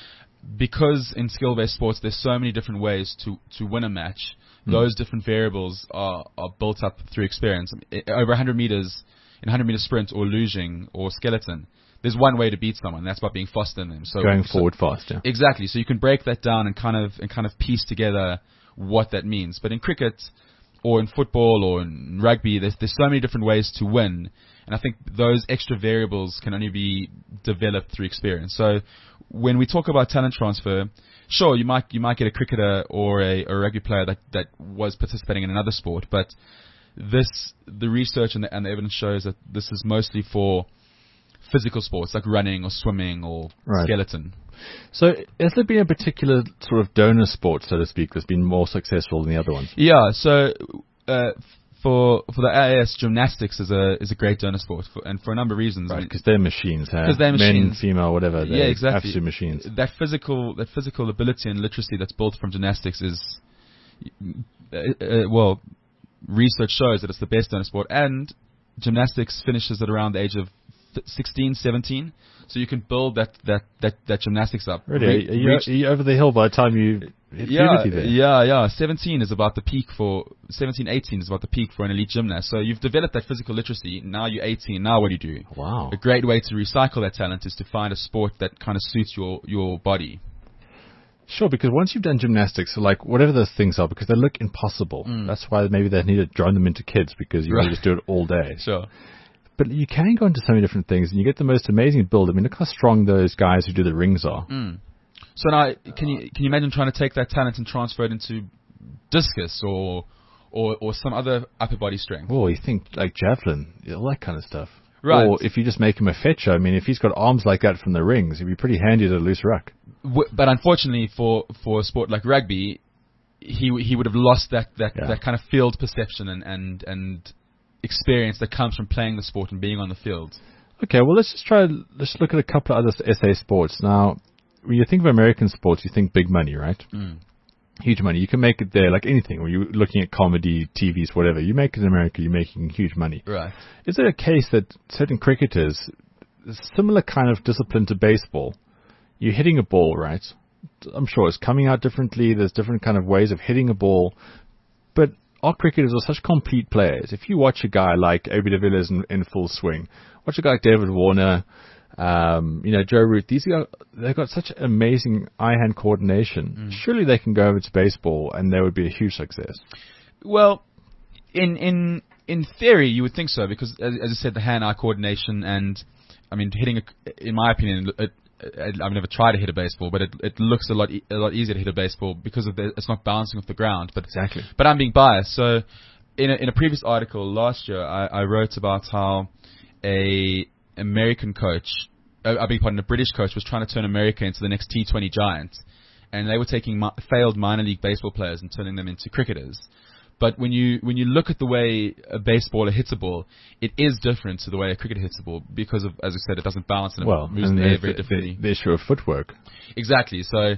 because in skill-based sports there's so many different ways to, to win a match,
Mm.
those different variables are, are built up through experience. I mean, over one hundred meters, in one hundred meter sprint or luging or skeleton, there's one way to beat someone, and that's by being faster than them. So
Going
so-
forward fast, yeah.
Exactly. So you can break that down and kind of and kind of piece together what that means. But in cricket, or in football, or in rugby, there's there's so many different ways to win, and I think those extra variables can only be developed through experience. So when we talk about talent transfer, sure, you might you might get a cricketer or a, a rugby player that, that was participating in another sport, but this the research and the, and the evidence shows that this is mostly for physical sports like running or swimming or
Right.
skeleton.
So has there been a particular sort of donor sport, so to speak, that's been more successful than the other ones?
Yeah, so uh, for for the A I S, gymnastics is a is a great donor sport, for, and for a number of reasons.
Right, because they're machines, huh?
'Cause they're
Men,
machines.
female, whatever. They're
Yeah, exactly.
absolute machines.
That physical that physical ability and literacy that's built from gymnastics is, uh, uh, well, research shows that it's the best donor sport, and gymnastics finishes at around the age of sixteen, seventeen. So you can build that, that, that, that gymnastics up.
Really?
Re-
are, you,
reach-
are you over the hill by the time you hit
yeah,
puberty there?
yeah, yeah. seventeen is about the peak for, seventeen, eighteen is about the peak for an elite gymnast. So you've developed that physical literacy. Now you're eighteen. Now what do you do?
Wow.
A great way to recycle that talent is to find a sport that kind of suits your, your body.
Sure, because once you've done gymnastics, like whatever those things are, because they look impossible.
Mm.
That's why maybe they need to drone them into kids, because you
Right.
can just do it all day.
Sure.
But you can go into so many different things, and you get the most amazing build. I mean, look how strong those guys who do the rings are.
Mm. So now, can you can you imagine trying to take that talent and transfer it into discus or or or some other upper body strength?
Oh, you think like javelin, all that kind of stuff.
Right.
Or if you just make him a fetcher, I mean, if he's got arms like that from the rings, it'd be pretty handy to loose ruck.
W- but unfortunately, for, for a sport like rugby, he he would have lost that that,
Yeah.
that kind of field perception and, and and experience that comes from playing the sport and being on the field.
Okay, well, let's just try, let's look at a couple of other S A sports. Now, when you think of American sports, you think big money, right?
Mm.
Huge money. You can make it there like anything. When you're looking at comedy, T Vs, whatever, you make it in America, you're making huge money.
Right.
Is it a case that certain cricketers, similar kind of discipline to baseball, you're hitting a ball, right? I'm sure it's coming out differently. There's different kind of ways of hitting a ball. But our cricketers are such complete players. If you watch a guy like A B de Villiers in, in full swing, watch a guy like David Warner, um, you know, Joe Root, these guys, they've got such amazing eye-hand coordination.
Mm.
Surely they can go over to baseball and they would be a huge success.
Well, in in in theory, you would think so because, as, as I said, the hand-eye coordination and, I mean, hitting, a, in my opinion, it, it, I've never tried to hit a baseball, but it it looks a lot e- a lot easier to hit a baseball because of the, it's not bouncing off the ground. But
Exactly.
But I'm being biased. So, in a, in a previous article last year, I, I wrote about how a American coach, uh, I beg your pardon, a British coach was trying to turn America into the next T twenty giant, and they were taking mi- failed minor league baseball players and turning them into cricketers. But when you when you look at the way a baseballer hits a ball, it is different to the way a cricketer hits a ball because of, as I said, it doesn't bounce and
Well,
it moves in
and
the air
there's
very
the,
differently.
the, the issue of footwork.
Exactly. So,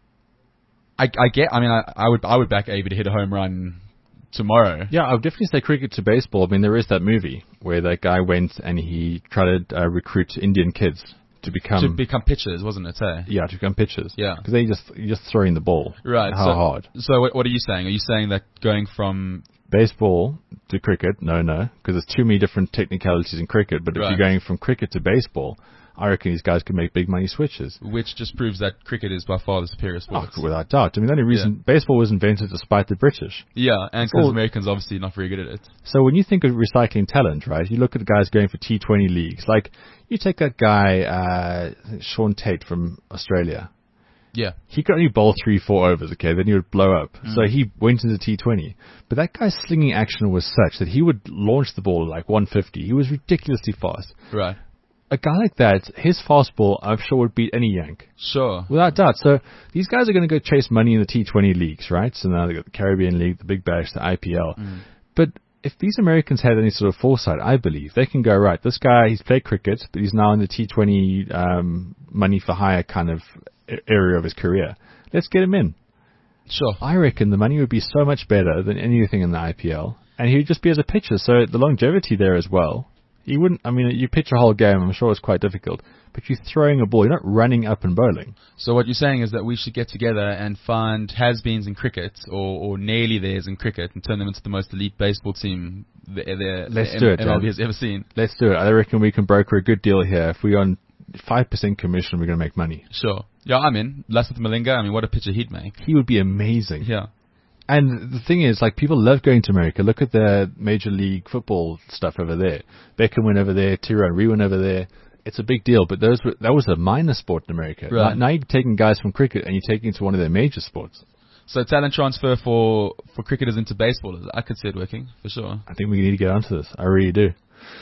I, I get. I mean, I, I would I would back Avi to hit a home run tomorrow.
Yeah, I would definitely say cricket to baseball. I mean, there is that movie where that guy went and he tried to uh, recruit Indian kids to become
to become pitchers, wasn't it? Eh?
yeah to become pitchers.
Yeah.
because they just you're just throwing the ball.
Right.
How
so,
hard?
So what, what are you saying? Are you saying that going from
Baseball to cricket? No, no, because there's too many different technicalities in cricket. But if
Right.
you're going from cricket to baseball, I reckon these guys can make big money switches.
which just proves that cricket is by far the superior sport?
Oh, without doubt. I mean, the only reason baseball was invented to spite the British.
Yeah, and
It's
because
all-
Americans obviously not very good at it.
So when you think of recycling talent, right, you look at the guys going for T twenty leagues. Like, you take that guy, uh, Sean Tate from Australia.
Yeah.
He could only bowl three, four overs, okay, then he would blow up.
Mm.
So he went into T twenty. But that guy's slinging action was such that he would launch the ball at like one fifty. He was ridiculously fast.
Right.
A guy like that, his fastball, I'm sure, would beat any Yank.
Sure.
Without doubt. So these guys are going to go chase money in the T twenty leagues, right? So now they've got the Caribbean League, the Big Bash, the I P L.
Mm.
But if these Americans had any sort of foresight, I believe, they can go, right, this guy, he's played cricket, but he's now in the T twenty um, money for hire kind of a- area of his career. Let's get him in.
Sure.
I reckon the money would be so much better than anything in the I P L. And he would just be as a pitcher, so the longevity there as well. You wouldn't, I mean, you pitch a whole game, I'm sure it's quite difficult, but you're throwing a ball, you're not running up and bowling.
So what you're saying is that we should get together and find has-beens in cricket or, or nearly theirs in cricket and turn them into the most elite baseball team the, the,
Let's
the
do
M-
it,
M L B
Dan.
has ever seen.
Let's do it. I reckon we can broker a good deal here. If we're on five percent commission, we're going to make money.
Sure. Yeah, I'm in. Lasith Malinga, I mean, what a pitcher he'd make.
He would be amazing.
Yeah.
And the thing is, like, people love going to America. Look at the Major League Football stuff over there. Beckham went over there, Thierry went over there. It's a big deal, but those were, that was a minor sport in America.
Right.
Now, now you're taking guys from cricket and you're taking it to one of their major sports.
So talent transfer for, for cricketers into baseballers, I could see it working, for sure.
I think we need to get onto this. I really do.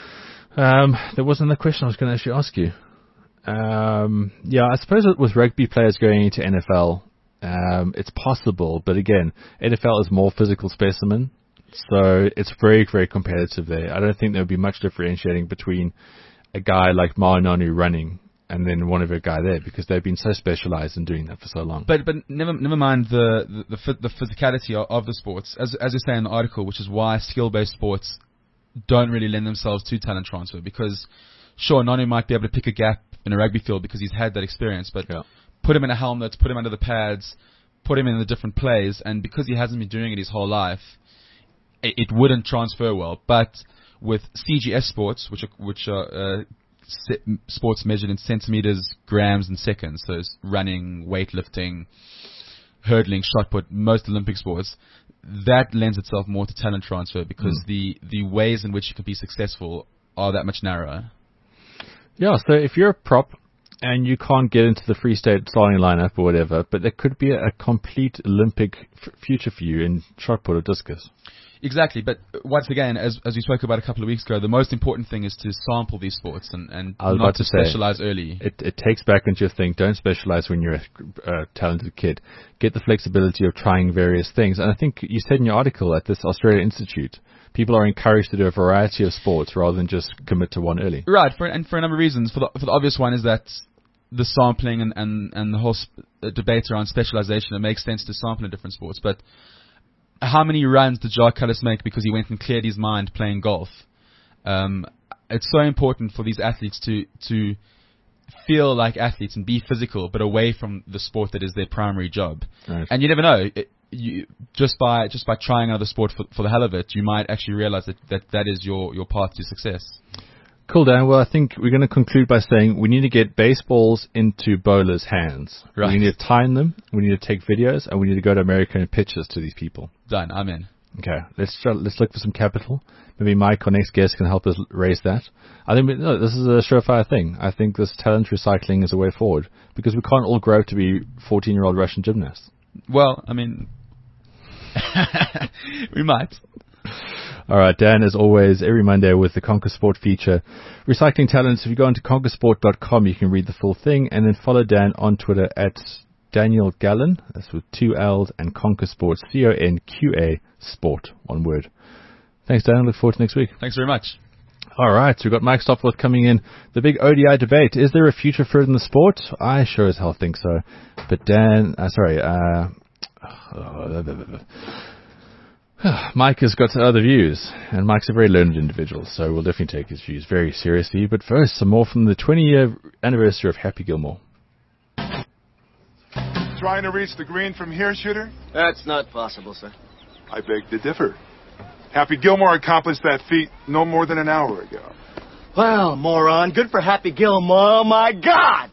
Um, there was another question I was going to actually ask you. Um, yeah, I suppose it with rugby players going into N F L, um, it's possible, but again, N F L is more physical specimen, so it's very, very competitive there. I don't think there would be much differentiating between a guy like Maranonu running and then one of a guy there, because they've been so specialized in doing that for so long.
But but never never mind the the, the, phy- the physicality of, of the sports, as as you say in the article, which is why skill-based sports don't really lend themselves to talent transfer, because sure, Nonu might be able to pick a gap in a rugby field because he's had that experience, but
Yeah.
put him in a helmet, put him under the pads, put him in the different plays, and because he hasn't been doing it his whole life, it, it wouldn't transfer well. But with C G S sports, which are, which are uh, se- sports measured in centimeters, grams, and seconds, so it's running, weightlifting, hurdling, shot put, most Olympic sports, that lends itself more to talent transfer because mm. the, the ways in which you can be successful are that much narrower.
Yeah, so if you're a prop and you can't get into the Free State starting lineup or whatever, but there could be a, a complete Olympic f- future for you in shot put or discus.
Exactly, but once again, as as we spoke about a couple of weeks ago, the most important thing is to sample these sports and, and not to, to specialize say, early.
It, it takes back into your thing. Don't specialize when you're a uh, talented kid. Get the flexibility of trying various things. And I think you said in your article at this Australia Institute, people are encouraged to do a variety of sports rather than just commit to one early.
Right, for, and for a number of reasons. For the, for the obvious one is that the sampling and, and, and the whole sp- uh, debate around specialization, it makes sense to sample in different sports. But how many runs did Jacques Kallis make because he went and cleared his mind playing golf? Um, it's so important for these athletes to to feel like athletes and be physical, but away from the sport that is their primary job.
Right.
And you never know. It, you, just by just by trying another sport for, for the hell of it, you might actually realize that that, that is your, your path to success.
Cool, Dan. Well, I think we're going to conclude by saying we need to get baseballs into bowlers' hands.
Right.
We need to time them, we need to take videos, and we need to go to America and pitch this to these people.
Done. I'm in.
Okay, let's try, let's look for some capital. Maybe Mike, our next guest, can help us raise that. I think we, no, this is a surefire thing. I think this talent recycling is a way forward because we can't all grow up to be fourteen-year-old Russian gymnasts.
Well, I mean, we might.
All right, Dan, as always, every Monday with the Conquer Sport feature. Recycling talents, if you go into conquer sport dot com, you can read the full thing, and then follow Dan on Twitter at Daniel Gallen, that's with two L's, and Conquer Sports, C O N Q A Sport, one word. Thanks, Dan. Look forward to next week.
Thanks very much.
All right, so we've got Mike Stopforth coming in. The big O D I debate. Is there a future for it in the sport? I sure as hell think so. But Dan, uh, sorry, uh, Mike has got other views, and Mike's a very learned individual, so we'll definitely take his views very seriously. But first, some more from the twentieth anniversary of Happy Gilmore.
Trying to reach the green from here, shooter?
That's not possible, sir.
I beg to differ. Happy Gilmore accomplished that feat no more than an hour ago.
Well, moron, good for Happy Gilmore. Oh, my God!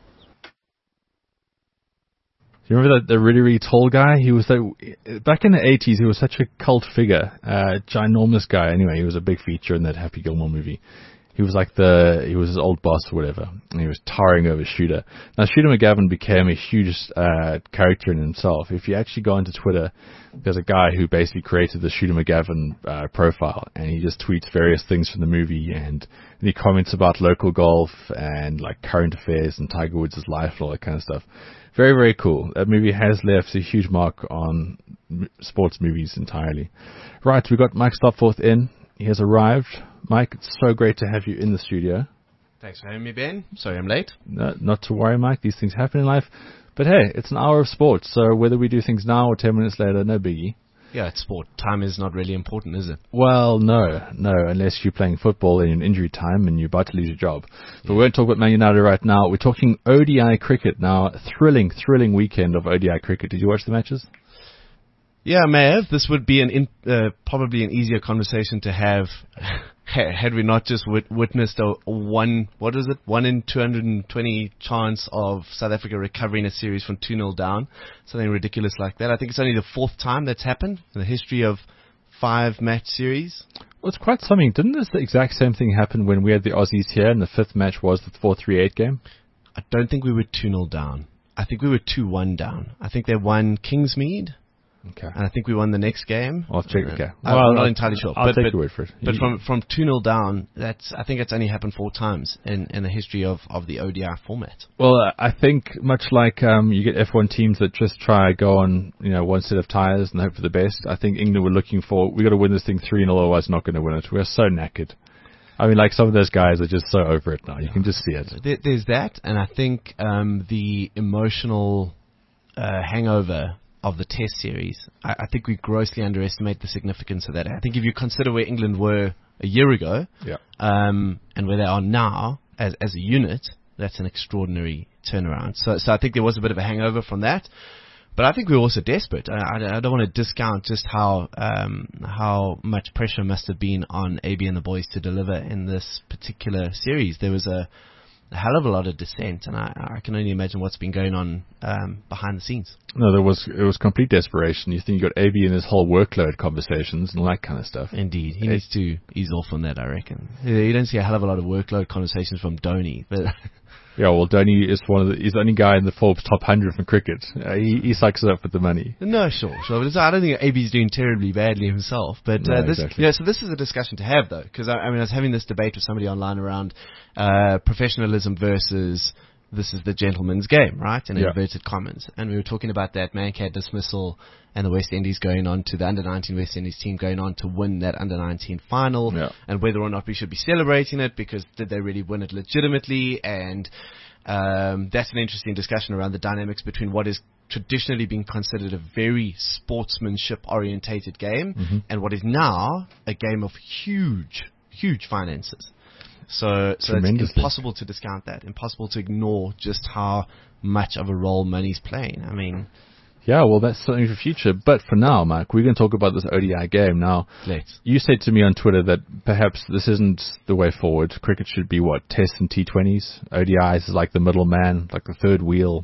Do you remember that the really, really tall guy? He was like, back in the eighties, he was such a cult figure, uh, ginormous guy. Anyway, he was a big feature in that Happy Gilmore movie. He was like the, he was his old boss or whatever, and he was towering over Shooter. Now, Shooter McGavin became a huge uh, character in himself. If you actually go onto Twitter, there's a guy who basically created the Shooter McGavin uh, profile, and he just tweets various things from the movie, and, and he comments about local golf and like current affairs and Tiger Woods' life and all that kind of stuff. Very, very cool. That movie has left a huge mark on m- sports movies entirely. Right, we've got Mike Stopforth in. He has arrived. Mike, it's so great to have you in the studio.
Thanks for having me, Ben. Sorry I'm late.
No, not to worry, Mike. These things happen in life. But hey, it's an hour of sports, so whether we do things now or ten minutes later, no biggie.
Yeah, it's sport. Time is not really important, is it?
Well, no, no, unless you're playing football in injury time and you're about to lose your job. But yeah. We won't talk about Man United right now. We're talking O D I cricket now. Thrilling, thrilling weekend of O D I cricket. Did you watch the matches?
Yeah, I may have. This would be an in, uh, probably an easier conversation to have had we not just wit- witnessed a one, what is it, one in two hundred twenty chance of South Africa recovering a series from two nil down, something ridiculous like that. I think it's only the fourth time that's happened in the history of five match series.
Well, it's quite something. Didn't this the exact same thing happen when we had the Aussies here and the fifth match was the four three eight game?
I don't think we were two nil down. I think we were two one down. I think they won Kingsmead.
Okay.
And I think we won the next game.
I'll check. Okay.
I'm
well,
not
I'll,
entirely sure.
I'll
but,
take
but,
your word for it.
But
you,
from from two nil down, that's I think it's only happened four times in, in the history of, of the O D I format.
Well, I think much like um, you get F one teams that just try go on, you know, one set of tires and hope for the best. I think England were looking for we got to win this thing three nil, otherwise not going to win it. We're so knackered. I mean, like some of those guys are just so over it now. You can just see it.
There, there's that, and I think um, the emotional uh, hangover of the Test series, I, I think we grossly underestimate the significance of that. I think if you consider where England were a year ago,
yeah.
um, and where they are now, as as a unit, that's an extraordinary turnaround. So, so I think there was a bit of a hangover from that. But I think we were also desperate. I, I, I don't want to discount just how um, how much pressure must have been on A B and the boys to deliver in this particular series. There was a, a hell of a lot of dissent, and I, I can only imagine what's been going on um, behind the scenes.
No, there was it was complete desperation. You think you got A B in his whole workload conversations and all that kind of stuff.
Indeed, he it, needs to ease off on that, I reckon. You don't see a hell of a lot of workload conversations from Dhoni, but.
Yeah, well, Dhoni is one of the, he's the only guy in the Forbes top one hundred from cricket. Uh, he, he sucks it up with the money.
No, sure, sure. But it's, I don't think A B's doing terribly badly himself. But uh,
no,
this,
exactly.
yeah, so this is a discussion to have, though, because I, I mean, I was having this debate with somebody online around uh, professionalism versus this is the gentleman's game, right? In
yeah.
inverted commas. And we were talking about that Mankad dismissal and the West Indies going on to the under nineteen West Indies team going on to win that under nineteen final,
yeah.
and whether or not we should be celebrating it because did they really win it legitimately? And um, that's an interesting discussion around the dynamics between what is traditionally been considered a very sportsmanship-orientated game
mm-hmm.
and what is now a game of huge, huge finances. So, so it's impossible to discount that, impossible to ignore just how much of a role money's playing. I mean...
Yeah, well, that's something for the future. But for now, Mike, we're going to talk about this O D I game. Now,
Let's.
You said to me on Twitter that perhaps this isn't the way forward. Cricket should be, what, Tests and T twenties? O D Is is like the middleman, like the third wheel.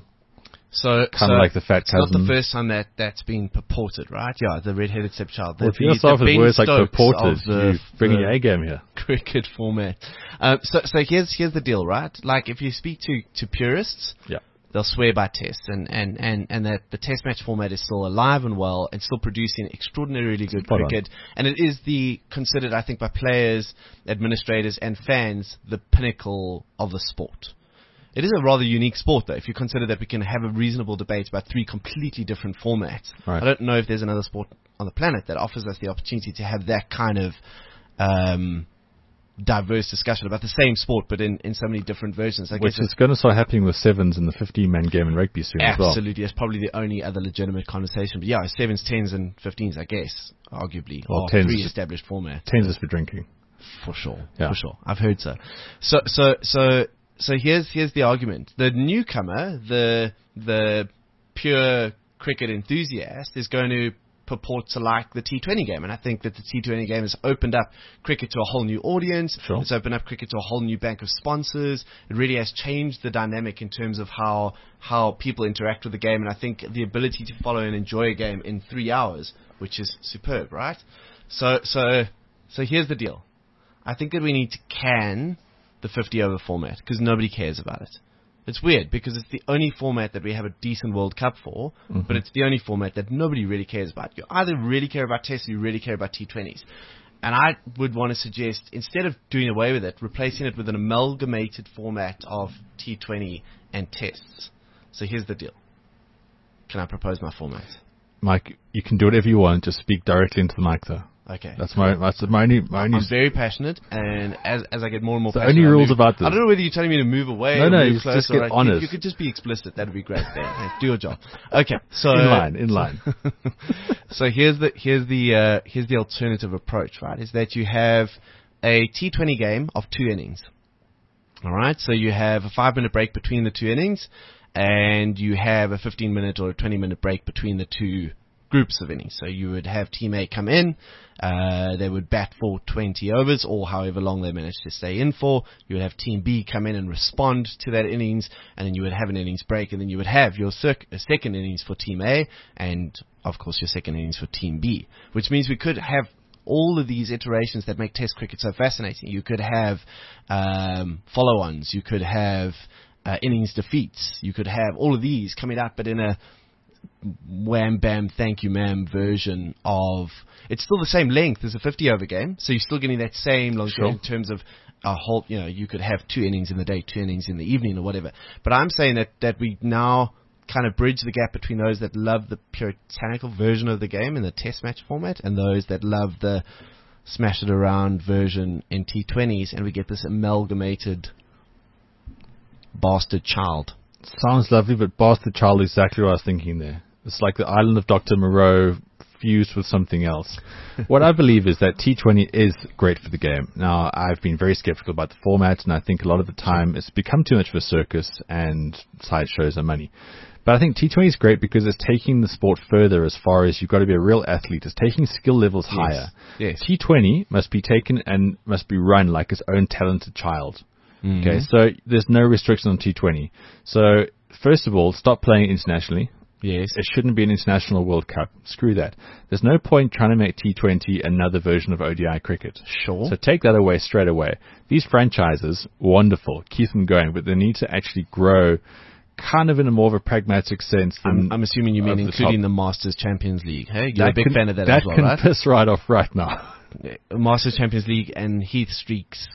So,
kind
so
of like the fat
it's
cousin.
It's not the first time that that's been purported, right? Yeah, the red-headed stepchild.
Well, if you start with words like purported, you bring your A game here.
Cricket format. Um, so, so here's here's the deal, right? Like, if you speak to, to purists,
yeah.
they'll swear by tests, and, and, and, and that the test match format is still alive and well and still producing extraordinarily good
Spot
cricket.
on.
And it is the considered, I think, by players, administrators, and fans, the pinnacle of the sport. It is a rather unique sport, though, if you consider that we can have a reasonable debate about three completely different formats.
Right.
I don't know if there's another sport on the planet that offers us the opportunity to have that kind of um, diverse discussion about the same sport, but in, in so many different versions. I
Which
guess
is going to start happening with sevens and the fifteen-man game in rugby soon as well.
Absolutely. It's probably the only other legitimate conversation. But yeah, sevens, tens, and fifteens, I guess, arguably,
well,
are
tens
pre-established formats.
Tens is for drinking.
For sure.
Yeah.
For sure. I've heard so. So, so, so... So here's here's the argument. The newcomer, the the pure cricket enthusiast, is going to purport to like the T twenty game. And I think that the T twenty game has opened up cricket to a whole new audience.
Sure.
It's opened up cricket to a whole new bank of sponsors. It really has changed the dynamic in terms of how how people interact with the game. And I think the ability to follow and enjoy a game in three hours, which is superb, right? So so so here's the deal. I think that we need to can the fifty over format because nobody cares about it. It's weird because it's the only format that we have a decent World Cup for,
mm-hmm.
but it's the only format that nobody really cares about. You either really care about tests or you really care about T twenties. And I would want to suggest, instead of doing away with it, replacing it with an amalgamated format of T twenty and tests. So here's the deal. Can I propose my format?
Mike, you can do whatever you want. Just speak directly into the mic, though.
Okay.
That's my that's my only my only.
I'm very passionate, and as as I get more and more
the
passionate,
only rules
move,
about this.
I don't know whether you're telling me to move away.
No,
or
no,
move
you
closer,
just get
right?
honest.
You, you could just be explicit. That'd be great. Dan. Do your job. Okay. So
in line, in line.
So here's the here's the uh, here's the alternative approach, right? Is that you have a T twenty game of two innings. All right. So you have a five minute break between the two innings, and you have a fifteen minute or a twenty minute break between the two groups of innings. So you would have Team A come in, uh, they would bat for twenty overs or however long they managed to stay in for. You would have Team B come in and respond to that innings, and then you would have an innings break, and then you would have your circ- a second innings for Team A, and of course your second innings for Team B, which means we could have all of these iterations that make Test cricket so fascinating. You could have um, follow-ons, you could have uh, innings defeats, you could have all of these coming out, but in a wham bam thank you ma'am version of, it's still the same length as a fifty over game, so you're still getting that same longevity
sure.
in terms of a whole, you know, you could have two innings in the day, two innings in the evening or whatever. But I'm saying that, that we now kind of bridge the gap between those that love the puritanical version of the game in the test match format and those that love the smash it around version in T twenties, and we get this amalgamated bastard child.
Sounds lovely, but bastard child is exactly what I was thinking there. It's like the island of Doctor Moreau fused with something else. What I believe is that T twenty is great for the game. Now, I've been very skeptical about the format, and I think a lot of the time it's become too much of a circus and sideshows and money. But I think T twenty is great because it's taking the sport further as far as you've got to be a real athlete. It's taking skill levels
Yes.
higher.
Yes.
T twenty must be taken and must be run like its own talented child.
Mhm.
Okay, so there's no restriction on T twenty. So, first of all, stop playing internationally.
Yes.
It shouldn't be an international World Cup. Screw that. There's no point trying to make T twenty another version of O D I cricket.
Sure.
So take that away straight away. These franchises, wonderful. Keep them going, but they need to actually grow kind of in a more of a pragmatic sense.
I'm, I'm assuming you mean
the
including
top.
the Masters Champions League. Hey, you're
That
a big
can-
fan of that,
that
as well,
can
right?
piss right off right now.
Masters Champions League and Heath Streaks.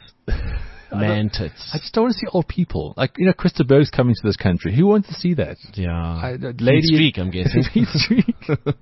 Man tits.
I just don't want to see old people. Like, you know, Krista Berg's coming to this country. Who wants to see that?
Yeah.
I, uh,
Heath
lady
Streak, I'm guessing.
Heath Streak.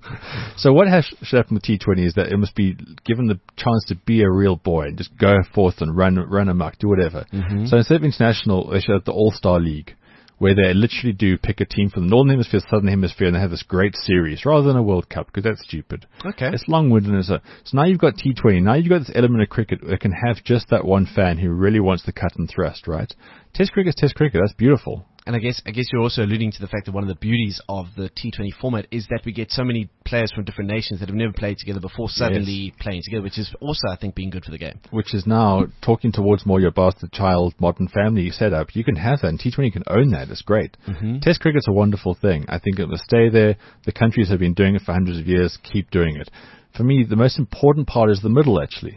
So what has, should happen with T twenty is that it must be given the chance to be a real boy and just go forth and run run amok, do whatever.
Mhm.
So instead of international, they should have the All-Star League, where they literally do pick a team from the Northern Hemisphere, Southern Hemisphere, and they have this great series, rather than a World Cup, because that's stupid.
Okay.
It's long-winded. And it's a, so now you've got T twenty. Now you've got this element of cricket that can have just that one fan who really wants the cut and thrust, right? Test cricket is Test cricket. That's beautiful.
And I guess I guess you're also alluding to the fact that one of the beauties of the T twenty format is that we get so many players from different nations that have never played together before suddenly playing together, which is also, I think, being good for the game.
Which is now talking towards more your bastard child modern family setup. You can have that, and T twenty can own that. It's great.
Mhm.
Test cricket's a wonderful thing. I think it will stay there. The countries have been doing it for hundreds of years. Keep doing it. For me, the most important part is the middle, actually.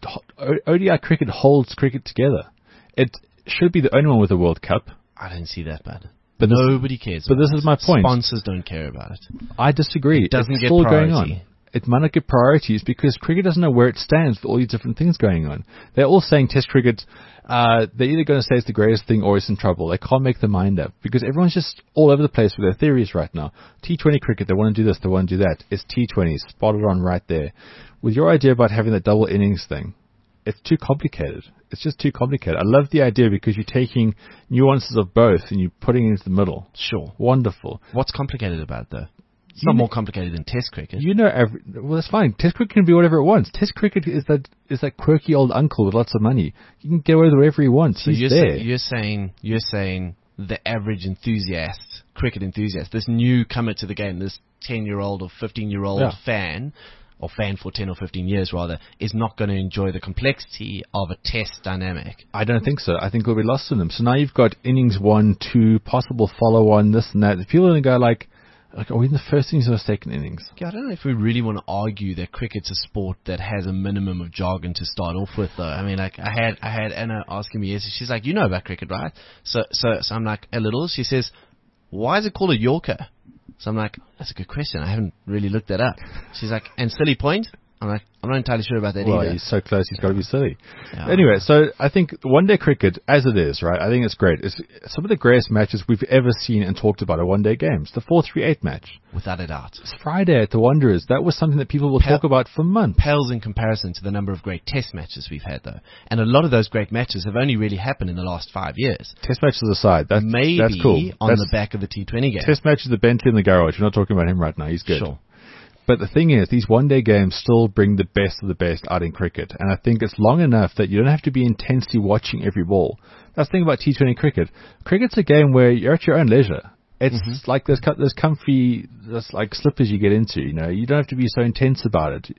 O- ODI cricket holds cricket together. It should be the only one with a World Cup.
I don't see that bad.
But this-
Nobody cares.
But
about
this
it.
is my point.
Sponsors don't care about it.
I disagree.
It doesn't
it's
get
still
priority.
going on. It might not get priorities because cricket doesn't know where it stands with all these different things going on. They're all saying Test cricket, uh, they're either going to say it's the greatest thing or it's in trouble. They can't make their mind up because everyone's just all over the place with their theories right now. T twenty cricket, they want to do this, they want to do that. It's T twenty, spotted on right there. With your idea about having that double innings thing, it's too complicated. It's just too complicated. I love the idea because you're taking nuances of both and you're putting it into the middle.
Sure.
Wonderful.
What's complicated about it, though? It's
You
not
know-
more complicated than Test cricket.
You know, every, well, that's fine. Test cricket can be whatever it wants. Test cricket is that is that quirky old uncle with lots of money. You can get away with whatever he wants.
So
He's
you're,
there.
say, you're saying you're saying the average enthusiast, cricket enthusiast, this newcomer to the game, this ten-year-old or fifteen-year-old
Yeah.
fan, or fan for ten or fifteen years rather, is not going to enjoy the complexity of a Test dynamic.
I don't think so. I think we'll be lost in them. So now you've got innings one, two, possible follow-on, this and that. People are going to go like, like, are we in the first innings or the second innings?
Yeah, I don't know if we really want to argue that cricket's a sport that has a minimum of jargon to start off with, though. I mean, like, I had I had Anna asking me yesterday. She's like, you know about cricket, right? So, so, so I'm like, a little. She says, why is it called a Yorker? So I'm like, that's a good question. I haven't really looked that up. She's like, and silly point? I'm like, I'm not entirely sure about that
Well,
either.
he's so close, he's got to be silly.
Yeah.
Anyway, so I think one-day cricket, as it is, right, I think it's great. It's some of the greatest matches we've ever seen and talked about are one-day games. The four three eight match.
Without a doubt.
It's Friday at the Wanderers. That was something that people will
Pale-
talk about for months.
Pales in comparison to the number of great Test matches we've had, though. And a lot of those great matches have only really happened in the last five years.
Test matches aside, that's,
Maybe
that's cool.
on
That's-
the back of the T twenty game.
Test matches, the Bentley in the garage. We're not talking about him right now. He's good.
Sure.
But the thing is, these one-day games still bring the best of the best out in cricket. And I think it's long enough that you don't have to be intensely watching every ball. That's the thing about T twenty cricket. Cricket's a game where you're at your own leisure. It's
Mm-hmm.
like those, co- those comfy, those like slippers you get into, you know. You don't have to be so intense about it.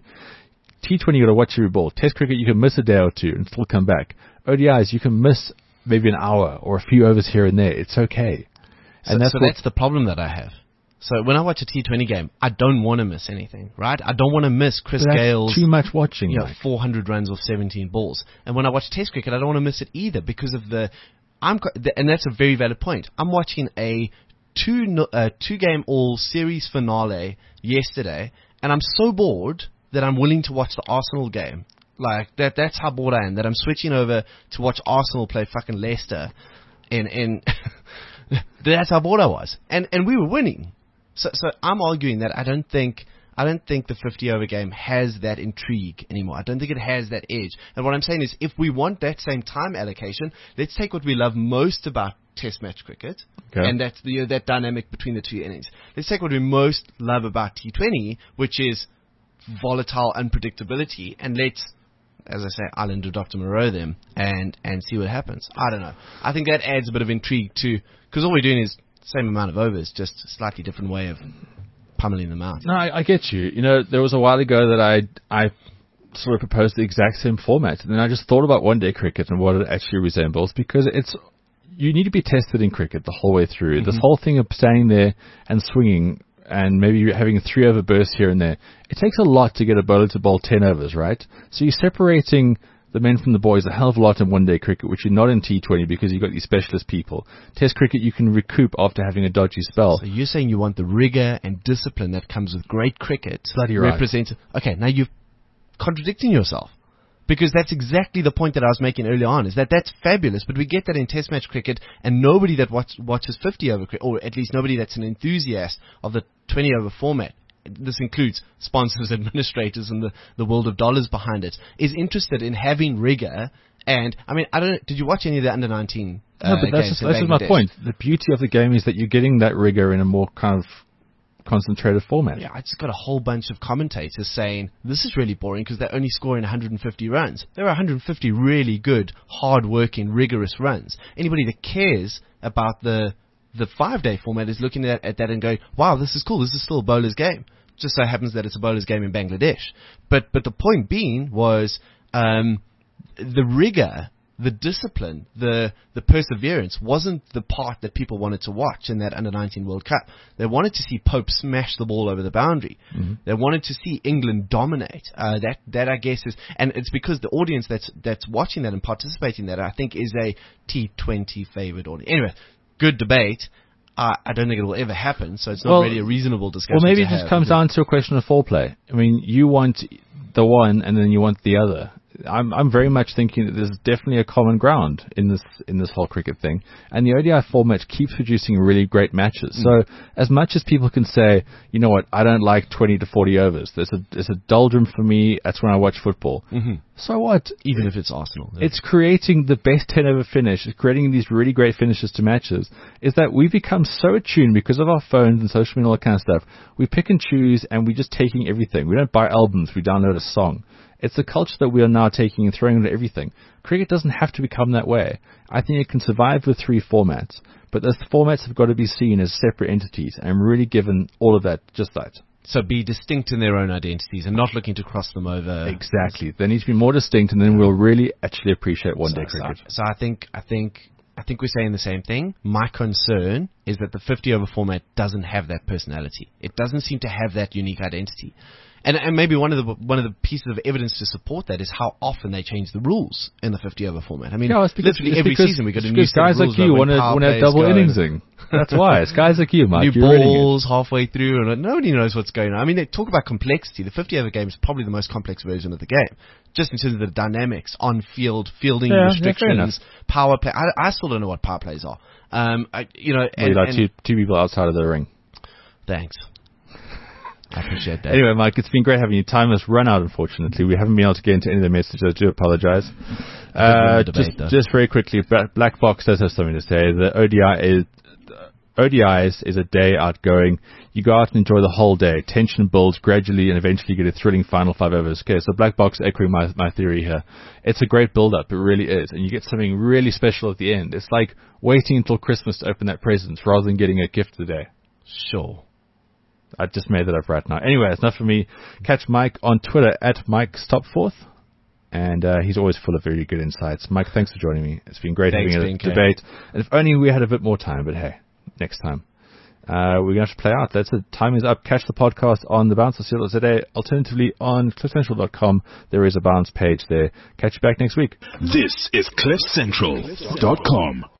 T twenty, you got to watch every ball. Test cricket, you can miss a day or two and still come back. O D Is, you can miss maybe an hour or a few overs here and there. It's okay.
So,
And that's
so
what-
that's the problem that I have. So when I watch a T twenty game, I don't want to miss anything, right? I don't want to miss Chris
But that's
Gale's
too much watching.
you know,
Mike.
four hundred runs off seventeen balls. And when I watch Test cricket, I don't want to miss it either because of the. I'm co- the- and that's a very valid point. I'm watching a two no- uh, two game all series finale yesterday, and I'm so bored that I'm willing to watch the Arsenal game. Like that. That's how bored I am. That I'm switching over to watch Arsenal play fucking Leicester, and and that's how bored I was. And and we were winning. So, so I'm arguing that I don't think I don't think the fifty over game has that intrigue anymore. I don't think it has that edge. And what I'm saying is, if we want that same time allocation, let's take what we love most about Test match cricket,
Okay.
and that's the that dynamic between the two innings. Let's take what we most love about T twenty, which is volatile unpredictability, and let's, as I say, Island of Doctor Moreau them, and, and see what happens. I don't know. I think that adds a bit of intrigue too, because all we're doing is the same amount of overs, just a slightly different way of pummeling them out.
No, I, I get you. You know, there was a while ago that I I sort of proposed the exact same format, and then I just thought about one-day cricket and what it actually resembles, because it's you need to be tested in cricket the whole way through. Mm-hmm. This whole thing of standing there and swinging and maybe having a three-over burst here and there, it takes a lot to get a bowler to bowl ten overs, right? So you're separating the men from the boys a hell of a lot in one-day cricket, which you're not in T twenty because you've got these specialist people. Test cricket, you can recoup after having a dodgy spell.
So you're saying you want the rigor and discipline that comes with great cricket.
Bloody right.
Represented. Okay, now you're contradicting yourself. Because that's exactly the point that I was making earlier on, is that that's fabulous, but we get that in test match cricket, and nobody that watch, watches fifty-over cricket, or at least nobody that's an enthusiast of the twenty-over format, this includes sponsors, administrators, and the, the world of dollars behind it, is interested in having rigor. And, I mean, I don't. Did you watch any of the under nineteen uh,
No, but that's
games
just, that's just my point. The beauty of the game is that you're getting that rigor in a more kind of concentrated format.
Yeah, I just got a whole bunch of commentators saying, this is really boring because they're only scoring one hundred fifty runs. There are one hundred fifty really good, hard-working, rigorous runs. Anybody that cares about the the five-day format is looking at, at that and going, wow, this is cool, this is still a bowler's game. Just so happens that it's a bowler's game in Bangladesh. But but the point being was um, the rigor, the discipline, the the perseverance wasn't the part that people wanted to watch in that under nineteen World Cup. They wanted to see Pope smash the ball over the boundary. Mm-hmm. They wanted to see England dominate. Uh, that that I guess is, and it's because the audience that's that's watching that and participating in that, I think, is a T twenty favored audience. Anyway, good debate. Uh, I don't think it will ever happen, so it's not
well,
really a reasonable discussion.
Well, maybe
to
it just
have.
comes down to a question of foreplay. I mean, you want the one, and then you want the other. I'm I'm very much thinking that there's definitely a common ground in this in this whole cricket thing, and the O D I format keeps producing really great matches. Mm. So as much as people can say, you know what, I don't like twenty to forty overs. There's a there's a doldrum for me. That's when I watch football.
Mm-hmm.
So what?
Even if it's Arsenal, yeah. It's
creating the best ten over finish. It's creating these really great finishes to matches. Is that we've become so attuned because of our phones and social media and all that kind of stuff. We pick and choose, and we're just taking everything. We don't buy albums. We download a song. It's the culture that we are now taking and throwing into everything. Cricket doesn't have to become that way. I think it can survive with three formats, but those formats have got to be seen as separate entities, and I'm really given all of that just that.
So be distinct in their own identities and not looking to cross them over.
Exactly. They need to be more distinct, and then we'll really actually appreciate one-day
so,
cricket.
So, so I think I think I think we're saying the same thing. My concern is that the fifty-over format doesn't have that personality. It doesn't seem to have that unique identity. And, and maybe one of the one of the pieces of evidence to support that is how often they change the rules in the fifty-over format. I mean,
yeah, it's because,
literally
it's
every
because,
season we got a new set
guys
of rules.
Like you want to want to double inningsing. That's why. It's guys like you, Mike.
New
You're
balls halfway through, and nobody knows what's going on. I mean, they talk about complexity. The fifty-over game is probably the most complex version of the game, just in terms of the dynamics, on-field fielding
yeah,
restrictions, yeah, power play. I, I still don't know what power plays are. Um, I, you know,
and, well, like two two people outside of the ring.
Thanks. I appreciate that.
Anyway, Mike, it's been great having you. Time has run out, unfortunately. We haven't been able to get into any of the messages. I do apologize. Uh, debate, just, just very quickly, Black Box does have something to say. The O D I is O D Is is a day outgoing. You go out and enjoy the whole day. Tension builds gradually, and eventually you get a thrilling final five overs. Okay, so Black Box echoing my my theory here. It's a great build-up. It really is, and you get something really special at the end. It's like waiting until Christmas to open that present rather than getting a gift today.
Sure.
I just made that up right now. Anyway, it's enough for me. Catch Mike on Twitter at Mike Stopforth, and uh, he's always full of very good insights. Mike, thanks for joining me. It's been great
thanks,
having a debate. And if only we had a bit more time, but hey, next time. Uh, we're going to have to play out. That's it. Time is up. Catch the podcast on the Bounce today. Alternatively, on cliff central dot com, there is a Bounce page there. Catch you back next week.
This is cliff central dot com.